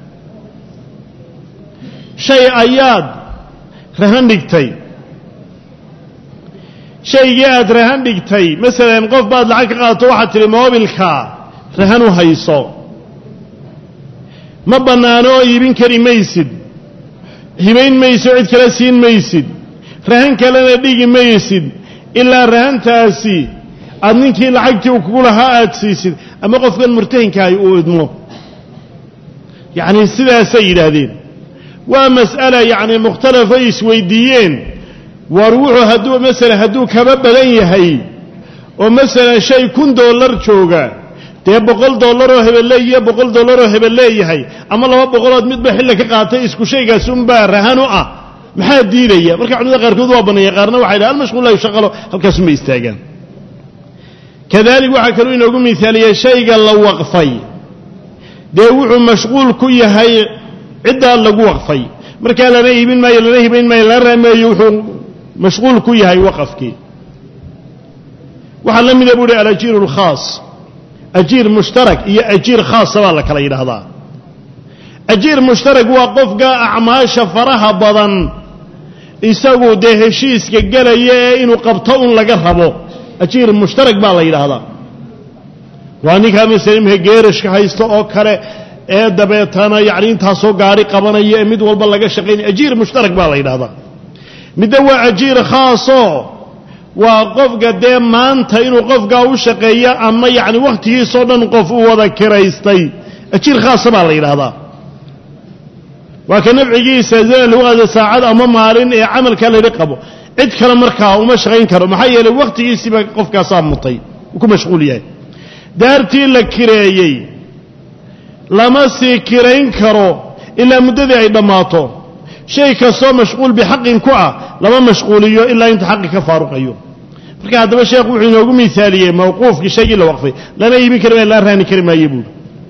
A: shay ayaad rahan dhigtay shaygii aad rahan dhigtay masalan qof baad lacag ka qaadato waxaad tidhi moobilka rahan u hayso ma bannaano oo iibin kari maysid hibayn mayso cid kale siin maysid rahan kalena dhigi maysid ilaa rahantaasi aad ninkii lacagtii uu kugu lahaa aad siisid ama qofkan murtahinkaahi uu idmo yacni sidaasay yidhaahdeen waa mas'ala yacni mukhtalafay isweydiiyeen war wuxuu hadduu masalan hadduu kaba badan yahay oo masalan shay kun dollar jooga dee boqol dollaroo hebel leeyihiyo boqol dollaroo hebel leeyahay ama laba boqolood midba xilli ka qaatay isku shaygaas unbaa rahan u ah maxaa diidaya marka culimada qaarkood waa banneeya qaarna waxay dhaha almashquul laa yushaqalo halkaasuma istaagaan kadalik waxaa kaluu inoogu miaaliyey shayga la waqfay dee wuxuu mashquul ku yahay ciddaa lagu waqfay markaa lana iibin maayo lana hibayn maayo lana raameeyo wuxuu mashquul ku yahay waqafkii waxaa la mida buu hi alajiir alkhaas ajiir mushtarak iyo ajiir khaasa baa la kala yidhaahdaa ajiir mushtarak waa qofka acmaasha faraha badan isagu dee heshiiska gelaya ee inuu qabto un laga rabo ajiir mushtarak baa la yidhaahdaa waa ninkaa masala imika geerashka haysto oo kale ee dabeetana yacni intaasoo gaari qabanaya ee mid walba laga shaqaynaya ajiir mushtarak baa la yidhahdaa midda waa ajiir khaasoo waa qofka dee maanta inuu qofkaa u shaqeeyo ama yacni wakhtigiisoo dhan qof u wada kiraystay ajiir khaasa baa la yidhaahdaa waa ka nafcigiisa zana lagu qaada saacad ama maalin ee camalkaa laydhi qabo cid kale markaa uma shaqayn karo maxaa yeelay wakhtigiisiiba qofkaasaa mutay uu ku mashquul yahay daartii la kireeyey lama sii kirayn karo ilaa muddadii ay dhammaato shay kastoo mashquul bixaqin ku ah lama mashquuliyo ilaa inta xaqi ka faaruqayo marka haddaba sheekhu wuxuu inoogu miaaliyey mawquufkii shaygii la waqfay lana iibin kari maayo lana raani kari maayo buuri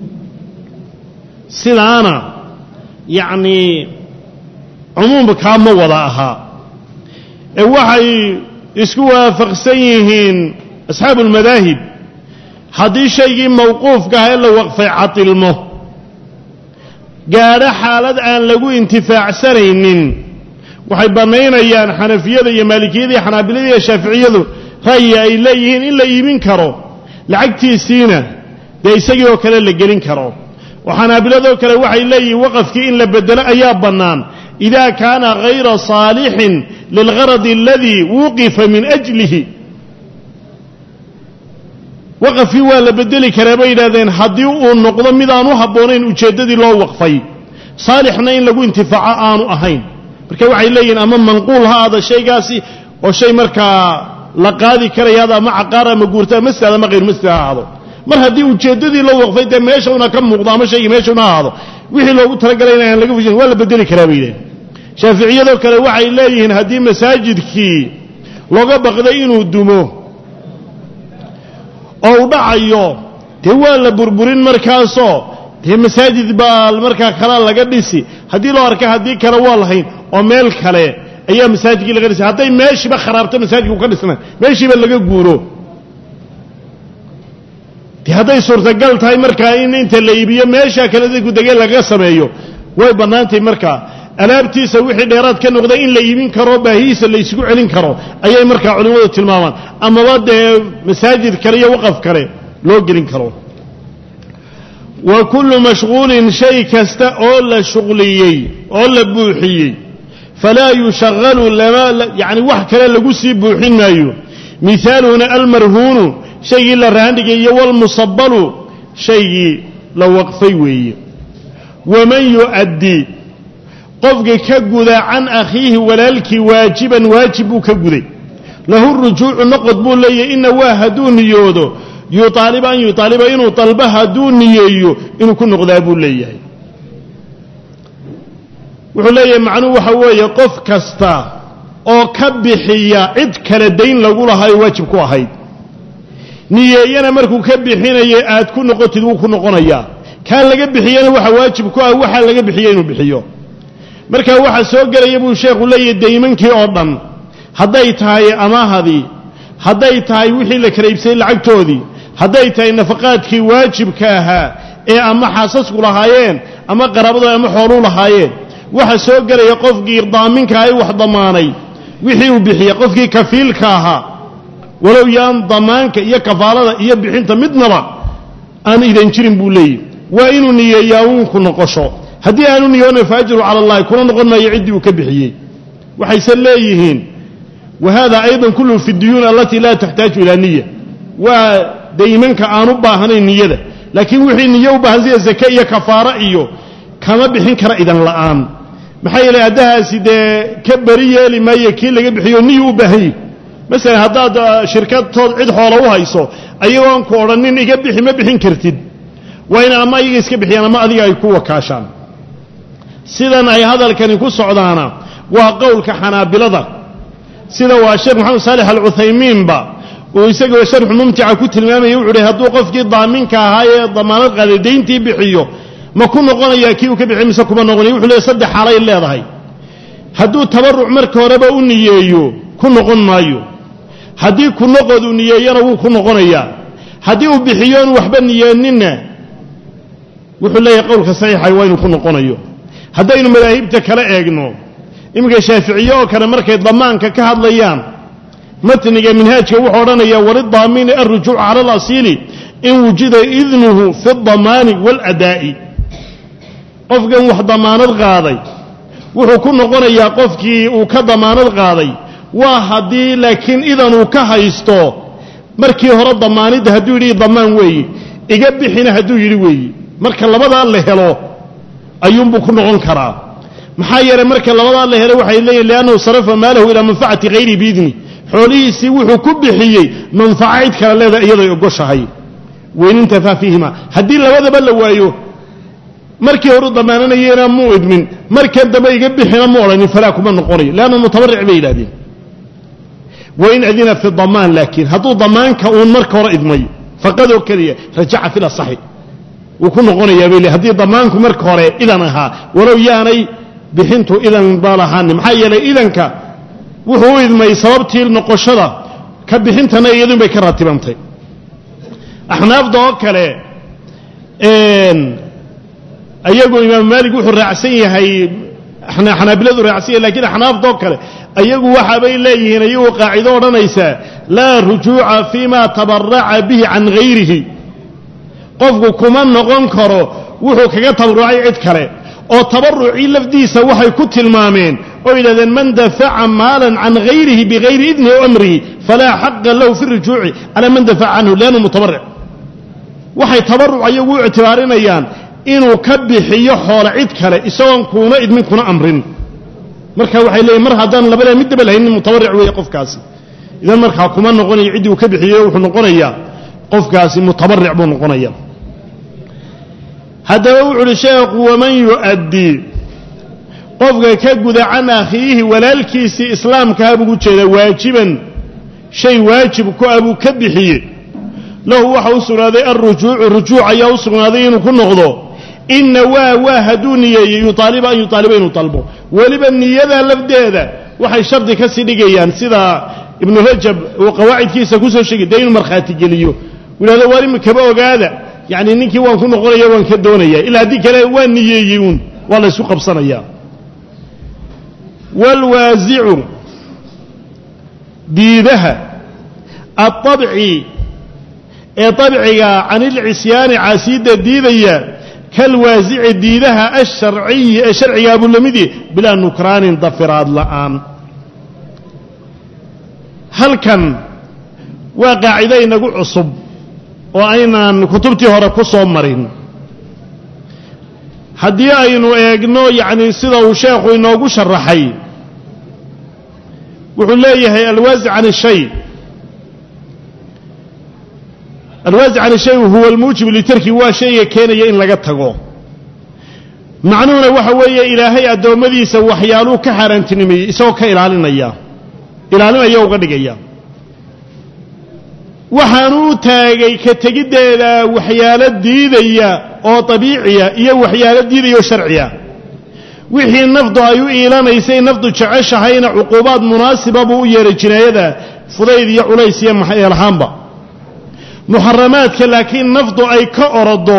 A: sidaana yacnii cumuumkaa ma wada ahaa ee waxay isku waafaqsan yihiin asxaabu ulmadaahib haddii shaygii mawquufka ah ee la waqfay catilmo gaadho xaalad aan lagu intifaacsanaynin waxay bannaynayaan xanafiyada iyo maalikiyada iyo xanaabilada iyo shaaficiyadu ra'yi ay leeyihiin in la iibin karo lacagtiisiina dee isagii oo kale la gelin karo oo xanaabiladoo kale waxay leeyihiin waqafkii in la bedelo ayaa bannaan idaa kaana hayra saalixin lilgaradi aladii wuqifa min ajlihi waqafkii waa la bedeli karaa bay yidhahdeen haddii uu noqdo mid aan u habboonayn ujeeddadii loo waqfay saalixna in lagu intifaaco aanu ahayn marka waxay leeyihiin ama manquul ha aada shaygaasi oo shay markaa la qaadi karaya ama caqaar ama guurta masjid ama qeyr masjid ahaado mar haddii ujeedadii loo waqfay de meesha una ka muuqdo ama shay meesha una ahaado wixii loogu talagalay inaan laga fujin waa la bedeli karaa bay leeyihiin shaafiiciyada kale waxay leeyihiin haddii masaajidkii looga baqday inuu dumo oo u dhacayo dee waa la burburin markaasoo dee masaajid baa markaa kala laga dhisi haddii loo arka haddii kale waa lahayn oo meel kale ayaa masaajidkii laga dhisay hadday meeshiiba kharaabto masaajidku ka dhisnaan meeshiiba laga guuro dee hadday suurtagal tahay markaa in inta la iibiyo meesha kale dadku degeen laga sameeyo way bannaantahay markaa alaabtiisa wixii dheeraad ka noqday in la iibin karo baahiisa la isugu celin karo ayay markaa culimmadu tilmaamaan amaba dee masaajid kale iyo waqaf kale loo gelin karo wa kullu mashghuulin shay kasta oo la shuqliyey oo la buuxiyey falaa yushaghalu lama yacni wax kale lagu sii buuxin maayo mihaaluhuna almarhuunu shaygii la rahandhigay iyo walmusabbalu shaygii la waqfay weeye waman yu'addi qofka ka guda can akhiihi walaalkii waajiban waajib buu ka guday lahu rujuucu noqod buu leeyahay ina waa hadduu niyoodo yuaaliba an yuaaliba inuu dalba hadduu niyeeyo inuu ku noqdaa buu leeyahay wuxuu leeyahay macnuhu waxa weeye qof kasta oo ka bixiya cid kale dayn lagu lahaayo waajib ku ahayd niyeeyana markuu ka bixinaya aad ku noqotid wuu ku noqonayaa kaa laga bixiyana waxa waajib ku ah waxaa laga bixiya inuu bixiyo markaa waxaa soo gelaya buu sheekhu leeyahay daymankii oo dhan hadday tahay amaahadii hadday tahay wixii la kala iibsaday lacagtoodii hadday tahay nafaqaadkii waajibka ahaa ee ama xaasasku lahaayeen ama qaraabadu ama xooluu lahaayeen waxa soo gelaya qofkii daaminka ay wax damaanay wixii uu bixiyay qofkii kafiilka ahaa walow yaan damaanka iyo kafaalada iyo bixinta midnaba aan idan jirin buu leeyahay waa inuu niyeeyaa uun ku noqosho haddii aanu niyoona faajru cala allahi kuna noqon maayo ciddii uu ka bixiyey waxayse leeyihiin wahada aydan kulluhu fi duyuun alatii laa taxtaaju ilaa niya waa daymanka aan u baahnayn niyada laakiin wixii niyo u baahan sida zake iyo kafaaro iyo kama bixin kara idan la'aan maxaa yeelay addahaasi dee ka beri yeeli maayo kii laga bixiyo niyu u baahan yahy masalan haddaad shirkadtood cid xoola u hayso ayagoon ku odhanin iga bixi ma bixin kartid waa ina ama iyaga iska bixiyaan ama adiga ay ku wakaashaan sidan ay hadalkani ku socdaana waa qowlka xanaabilada sida waa sheekh maxamed saalix alcuthaymiinba uu isagoo sharxu mumtica ku tilmaamayay wuxuu uhi hadduu qofkii daaminka ahaa ee damaanad qaaday dayntii bixiyo ma ku noqonayaa kii uu ka bixiy mise kuma noqonaya wuxuu leeyahy saddex xaalay leedahay hadduu tabarruc marka horeba u niyeeyo ku noqon maayo haddii ku noqod uu niyeeyana wuu ku noqonayaa haddii uu bixiyoon waxba niyeeninna wuxuu leeyahay qowlka saxiixa waa inuu ku noqonayo haddaynu madaahibta kala eegno iminka shaaficiye oo kale markay damaanka ka hadlayaan matniga minhaajka wuxuu odhanayaa walidaamini alrujuuc cala alasiili in wujida idnuhu fi aldamaani waaladaa'i qofkan wax damaanad qaaday wuxuu ku noqonayaa qofkii uu ka damaanad qaaday waa haddii laakiin idan uu ka haysto markii hore damaanidda hadduu yidhi damaan weeye iga bixina hadduu yidhi weeye marka labadaa la helo ayuunbuu ku noqon karaa maxaa yeelay marka labadaa la helo waxay leeyihin liannahu sarafa maalahu ilaa manfacati hayri biidni xoolihiisii wuxuu ku bixiyey manfaco cid kale leeda iyaday ogoshahay weynintafa fiihima haddii labadaba la waayo markii horu damaananayena muu idmin markan dambe iga bixina mu odhanin falaa kuma noqonayo leanna mutabaric bay yidhahdeen wain adina fi damaan laakiin hadduu damaanka uun marka hore idmay faqadoo keliya rajaca fil asaxi wuu ku noqonayaa bay le haddii damaanku marka hore idan ahaa walow yaanay bixintu idan baa lahaanin maxaa yeelay idanka wuxuu u idmay sababtii noqoshada ka bixintana iyadun bay ka ratibantay axnaafda oo kale ayagu imaam maalik wuxuu raacsan yahay xanaabiladu raacsan yahay lakiin axnaafda oo kale ayagu waxaabay leeyihiin ayagu qaacido odhanaysaa laa rujuuca fima tabaraca bihi can hayrihi qofku kuma noqon karo wuxuu kaga tabarucay cid kale oo tabarucii lafdiisa waxay ku tilmaameen oo yidhahdeen man dafaca maalan can hayrihi bigayri idnihi o amrihi falaa xaqa lahu fi rujuuci calaa man dafaca canhu liannahu mutabaric waxay tabaruc ayagu u ictibaarinayaan inuu ka bixiyo xoola cid kale isagoon kuuna idmin kuna amrin marka waxay leeyihin mar haddaan labadaa middaba lahaynin mutabaric weeye qofkaasi idan markaa kuma noqonayo ciddii uu ka bixiyey wuxuu noqonayaa qofkaasi mutabarric buu noqonaya haddaba wuxuu uhi sheekhu waman yu'addii qofka ka guda can akhiihi walaalkiisii islaamkaha buu u jeedaa waajiban shay waajib ku abuu ka bixiyey lahu waxa u sugnaaday alrujuucu rujuuc ayaa u sugnaaday inuu ku noqdo inna waa waa hadduu niyeeyey yuaaliba an yuaaliba inuu dalbo weliba niyada lafdeeda waxay shardi ka sii dhigayaan sida ibnu rajab uu qawaacidkiisa ku soo sheegay dee inuu markhaati geliyo yidhahdo war imikaba ogaada yacni ninkii waan ku noqonaya waan ka doonaya ilaa haddii kale waa niyeeyey uun waa la ysu qabsanayaa waalwaasicu diidaha aabci ee abciga can ilcisyaani caasiidda diidaya kalwaasici diidaha alsharciyi ee sharcigaa buu lamidii bilaa nukraanin dafiraad la'aan halkan waa qaacido inagu cusub oo aynaan kutubtii hore ku soo marin haddii aynu eegno yacni sida uu sheekhu inoogu sharaxay wuxuu leeyahay alwaasic can الshay alwaasic can الshay huwa almuujib litarki waa shayga keenaya in laga tago macnuhuna waxa weeye ilaahay addoommadiisa waxyaaluu ka xaaraantinimeeyey isagoo ka ilaalinaya ilaalinaya uga dhigaya waxaanu u taagay ka tegiddeeda waxyaalo diidaya oo dabiiciya iyo waxyaalo diidaya oo sharciya wixii nafdu ay u iilanaysay nafdu jeceshahayna cuquubaad munaasiba buu u yeeray jinaayada fudayd iyo culays iyo maxyeelahaanba muxaramaadka laakiin nafdu ay ka orodo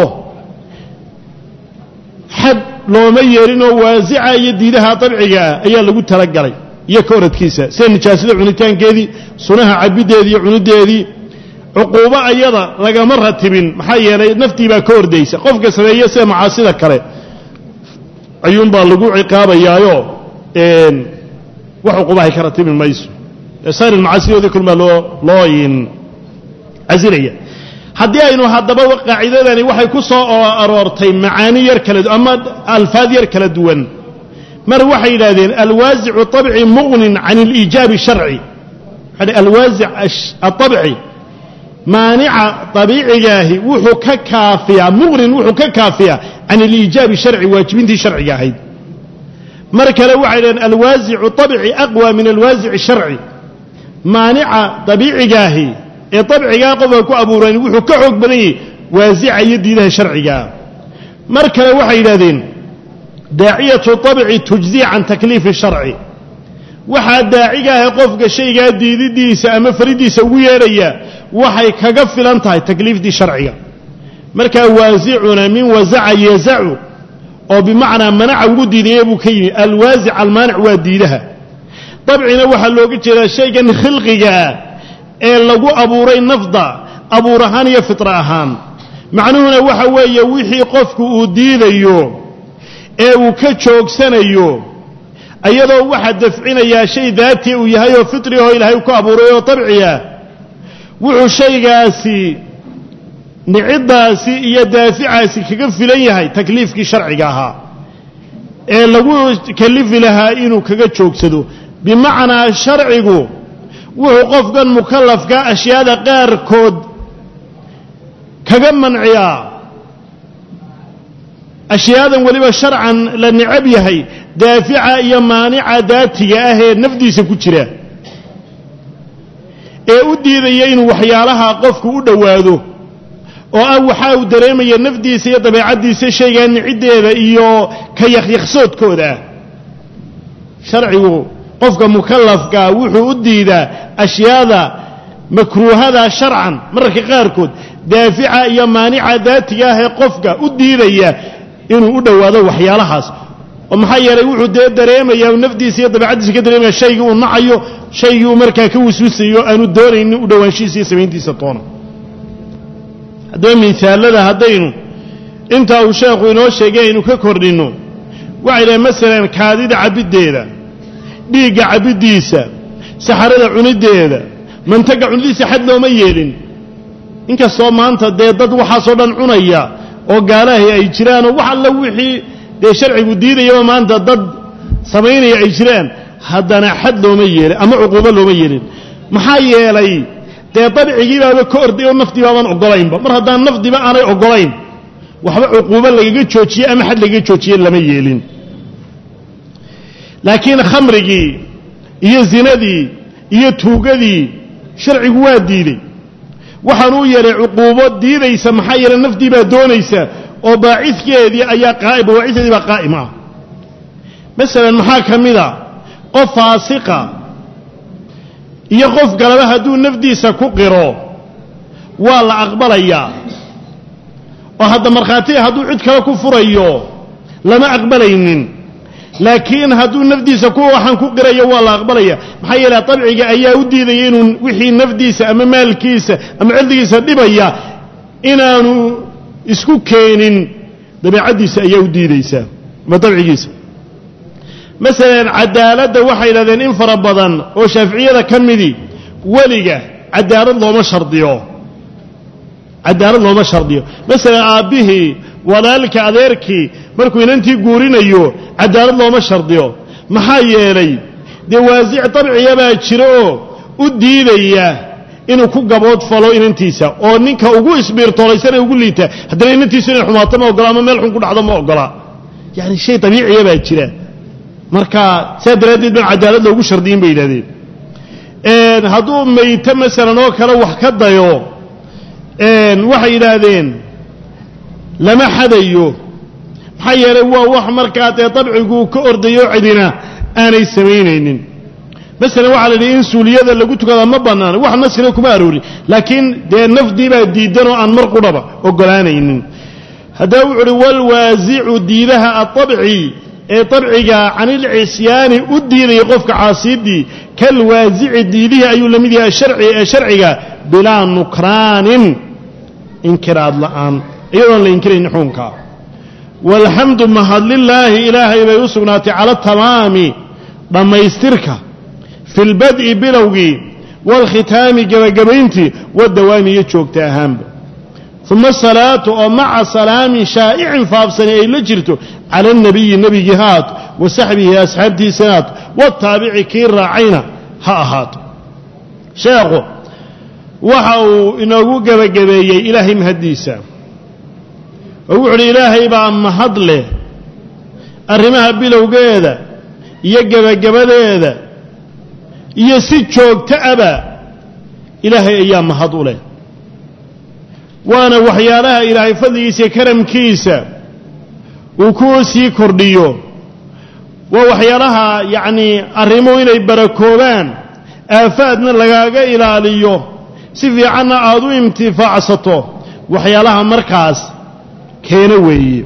A: xad looma yeelinoo waasica iyo diidaha dabciga ah ayaa lagu talagalay iyo ka oradkiisa sida nijaasada cunitaankeedii sunaha cabiddeedii iyo cunideedii cuquubo ayada lagama ratibin maxaa yeelay naftii baa ka ordaysa qofka sameeya sida macaasida kale ayuunbaa lagu ciqaabayaayo wax cuquubahay ka ratibin mayso saar macaasidoodii kulmaa loo loo casilaya haddii aynu haddaba qaacidadani waxay ku soo aroortay macaani yar kala ama alfaad yar kala duwan mar waxay yidhaahdeen alwaasicu طabci muqnin can اliijaabi sharci alwaasic aطabci maanica abiicigaahi wuxuu ka kaafiyaa muqnin wuxuu ka kaafiyaa can اliijaabi sharci waajibintii sharciga ahayd mar kale waxay yidhahdeen alwaasicu طabci aqwى min alwaasici sharci maanica abiicigaahi ee abcigaa qofka ku abuuran wuxuu ka xoog badan yahay waasica iyo diidaha sharcigaa mar kale waxay yidhahdeen daaciyatu طabci tujzi can takliifi sharci waxaa daacigaaha qofka shaygaa diididiisa ama faridiisa ugu yeedhaya waxay kaga filan tahay takliiftii sharciga markaa waasicuna min wasaca yazacu oo bimacnaa manaca ugu diidaya buu ka yimi alwaasic almaanic waa diidaha dabcina waxaa looga jeedaa shaygan khilqigaa ee lagu abuuray nafda abuur ahaan iyo fitra ahaan macnuhuna waxa weeye wixii qofku uu diidayo ee uu ka joogsanayo ayadoo waxa dafcinayaa shay daatii uu yahay oo fitri oo ilaahay ku abuuray oo dabciya wuxuu shaygaasi niciddaasi iyo daaficaasi kaga filan yahay takliifkii sharciga ahaa ee lagu kalifi lahaa inuu kaga joogsado bimacnaa sharcigu wuxuu qofkan mukallafka ashyaada qaarkood kaga manciyaa ashyaadan weliba sharcan la necab yahay daafica iyo maanica daatiga ah ee nafdiisa ku jira ee u diidaya inuu waxyaalaha qofku u dhowaado oo ah waxa uu dareemaya nafdiisa iyo dabeecaddiisa shaygaa niciddeeda iyo ka yakyakhsoodkooda sharcigu qofka mukallafka wuxuu u diidaa ashyaada makruuhada sharcan mararka qaarkood daafica iyo maanica daatiga ah ee qofka u diidaya inuu u dhowaado waxyaalahaas oo maxaa yeelay wuxuu dee dareemayaa nafdiisa iyo dabeecaddiisa ka dareemaya shaygii uu nacayo shaygii uu markaa ka wiswisayo aanu doonaynin u dhowaanshihiisa iyo samayntiisa toona haddaba miisaalada haddaynu intaa uu sheekhu inoo sheegay aynu ka kordhinno waxay dhahay masalan kaadida cabiddeeda dhiigga cabiddiisa saxarada cuniddeeda mantaga cunidiisa xad looma yeelin inkastoo maanta dee dad waxaasoo dhan cunaya oo gaalahay ay jiraanoo wax alla wixii dee sharcigu diidayaba maanta dad samaynaya ay jiraan haddana xad looma yeelin ama cuquubo looma yeelin maxaa yeelay dee dabcigii baaba ka orday oo naftii baaban ogolaynba mar haddaan nafdiba aanay ogolayn waxba cuquubo lagaga joojiyey ama xad lagaga joojiyey lama yeelin laakiin khamrigii iyo zinadii iyo tuugadii sharcigu waa diiday waxaan u yeelay cuquubo diidaysa maxaa yeelay naftii baa doonaysa oo baacidkeedii ayaa qaa'im baacidkeedii baa qaa'im ah masalan maxaa ka mid a qof faasiqa iyo qof galaba hadduu nafdiisa ku qiro waa la aqbalayaa oo hadda markhaatiga hadduu cid kale ku furayo lama aqbalaynin laakiin hadduu nafdiisa ku waxaan ku qirayo waa la aqbalaya maxaa yeelay dabciga ayaa u diidaya inuu wixii nafdiisa ama maalkiisa ama cildigiisa dhibaya inaanu isku keenin dabeecadiisa ayaa u diidaysa ama dabcigiisa masalan cadaaladda waxay yidhahdeen in fara badan oo shaaficiyada ka midii weliga cadaalad looma shardiyo cadaalad looma shardiyo masalan aabbihii walaalka adeerkii markuu inantii guurinayo cadaalad looma shardiyo maxaa yeelay dee waasic dabciya baa jira oo u diidaya inuu ku gabood falo inantiisa oo ninka ugu isbiirtoolaysanee ugu liita haddana inantiisu inay xumaato ma ogola ama meel xun ku dhacdo ma ogola yacni shay dabiiciya baa jira marka saa daraaddeed baan cadaalad loogu shardiyin bay yidhahdeen hadduu mayto masalan oo kale wax ka dayo waxay yidhaahdeen lama xadayo maxaa yeelay waa wax markaa dee dabcigu ka ordayo cidina aanay samaynaynin masalan waxaa la yidhi in suuliyada lagu tukadaa ma bannaana wax nasina kuma aroorin laakiin dee nafdii baa diidan oo aan mar qudhaba ogolaanaynin haddaba wuxu uhi walwaasicu diidaha aabci ee dabciga canilcisyaani u diidaya qofka caasiidii kalwaasici diidihii ayuu la mid yahay sharci ee sharciga bilaa nukraanin inkiraad la'aan iyadoon la inkiraynin xukunka walxamdu mahad lilaahi ilaahay bay u sugnaatay cala tamaami dhammaystirka fi lbad'i bilowgii waalkhitaami gebagabayntii wadawaami iyo joogta ahaanba uma asalaatu oo maca salaamin shaa'icin faafsani ay la jirto cala alnabiyi nebigii ha ahaato wa saxbihi asxaabtiisana haato wataabici kii raacayna ha ahaato sheekhu waxa uu inoogu gebagabeeyey ilaahay mahaddiisa oo wuxu uhi ilaahay baa mahad leh arrimaha bilowgeeda iyo gebagabadeeda iyo si joogto aba ilaahay ayaa mahad u leh waana waxyaalaha ilaahay fadligiisa iyo karamkiisa uu ku sii kordhiyo waa waxyaalaha yacnii arrimuhu inay barakoobaan aafaadna lagaaga ilaaliyo si fiicanna aad u imtifaacsato waxyaalaha markaas keena weeye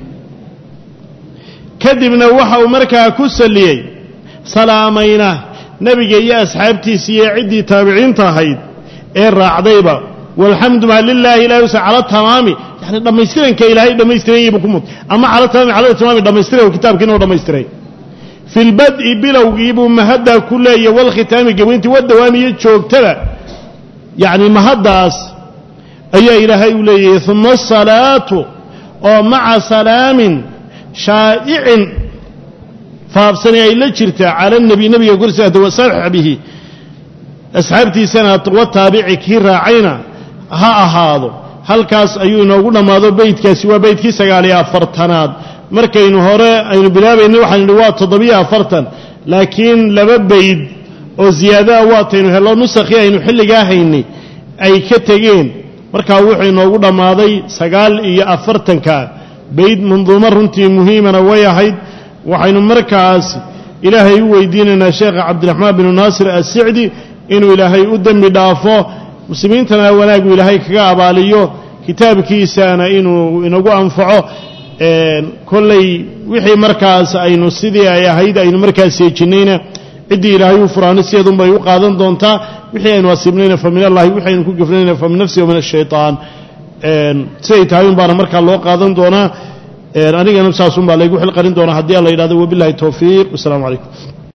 A: kadibna waxa uu markaa ku salliyey salaamayna nebiga iyo asxaabtiisa iyo ciddii taabiciinta ahayd ee raacdayba walxamdu maa lilaahi ilahi usa cala tamaami yani dhammaystiranka ilaahay dhammaystiranyay buu ku mud ama cala tamaami cala tamaami dhammaystiray kitaabkiina oo dhammaystiray fi lbad'i bilowgii buu mahaddaa ku leeyahy walkhitaami gabayntii wadawaami iyo joogtada yacni mahaddaas ayaa ilaahay u leeyahay uma asalaatu oo maca salaamin shaa'icin faafsani ay la jirtaa cala alnabi nebiga korsiisa wa saxbihi asxaabtiisana wataabici kii raacayna ha ahaado halkaas ayuu inoogu dhammaado beydkaasi waa beydkii sagaal iyo afartanaad markaynu hore aynu bilaabaynay waxaan idhi waa toddobiyo afartan laakiin laba beyd oo ziyaadaha waataynu hello nusakhii aynu xilligaa haynay ay ka tegeen markaa wuxuu inoogu dhammaaday sagaal iyo afartanka beyd manduumo runtii muhiimana way ahayd waxaynu markaas ilaahay u weydiinaynaa sheekha cabdiraxmaan binu naasir assicdi inuu ilaahay u dembi dhaafo muslimiintana wanaagu ilaahay kaga abaaliyo kitaabkiisana inuu inagu anfaco kolley wixii markaas aynu sidii ay ahayd aynu markaas seejinayna ciddii ilaahay u furaano sideedunbay u qaadan doontaa wixii aynu asiibnayna fa min allahi wixii aynu ku gefnayna fa min nafsi wa min ashaytaan siday tahay un baana markaa loo qaadan doonaa anigana saasun baa laygu xilqarin doonaa haddii alla yidhahdo wabillahi towfiiq wasalaamu calaykum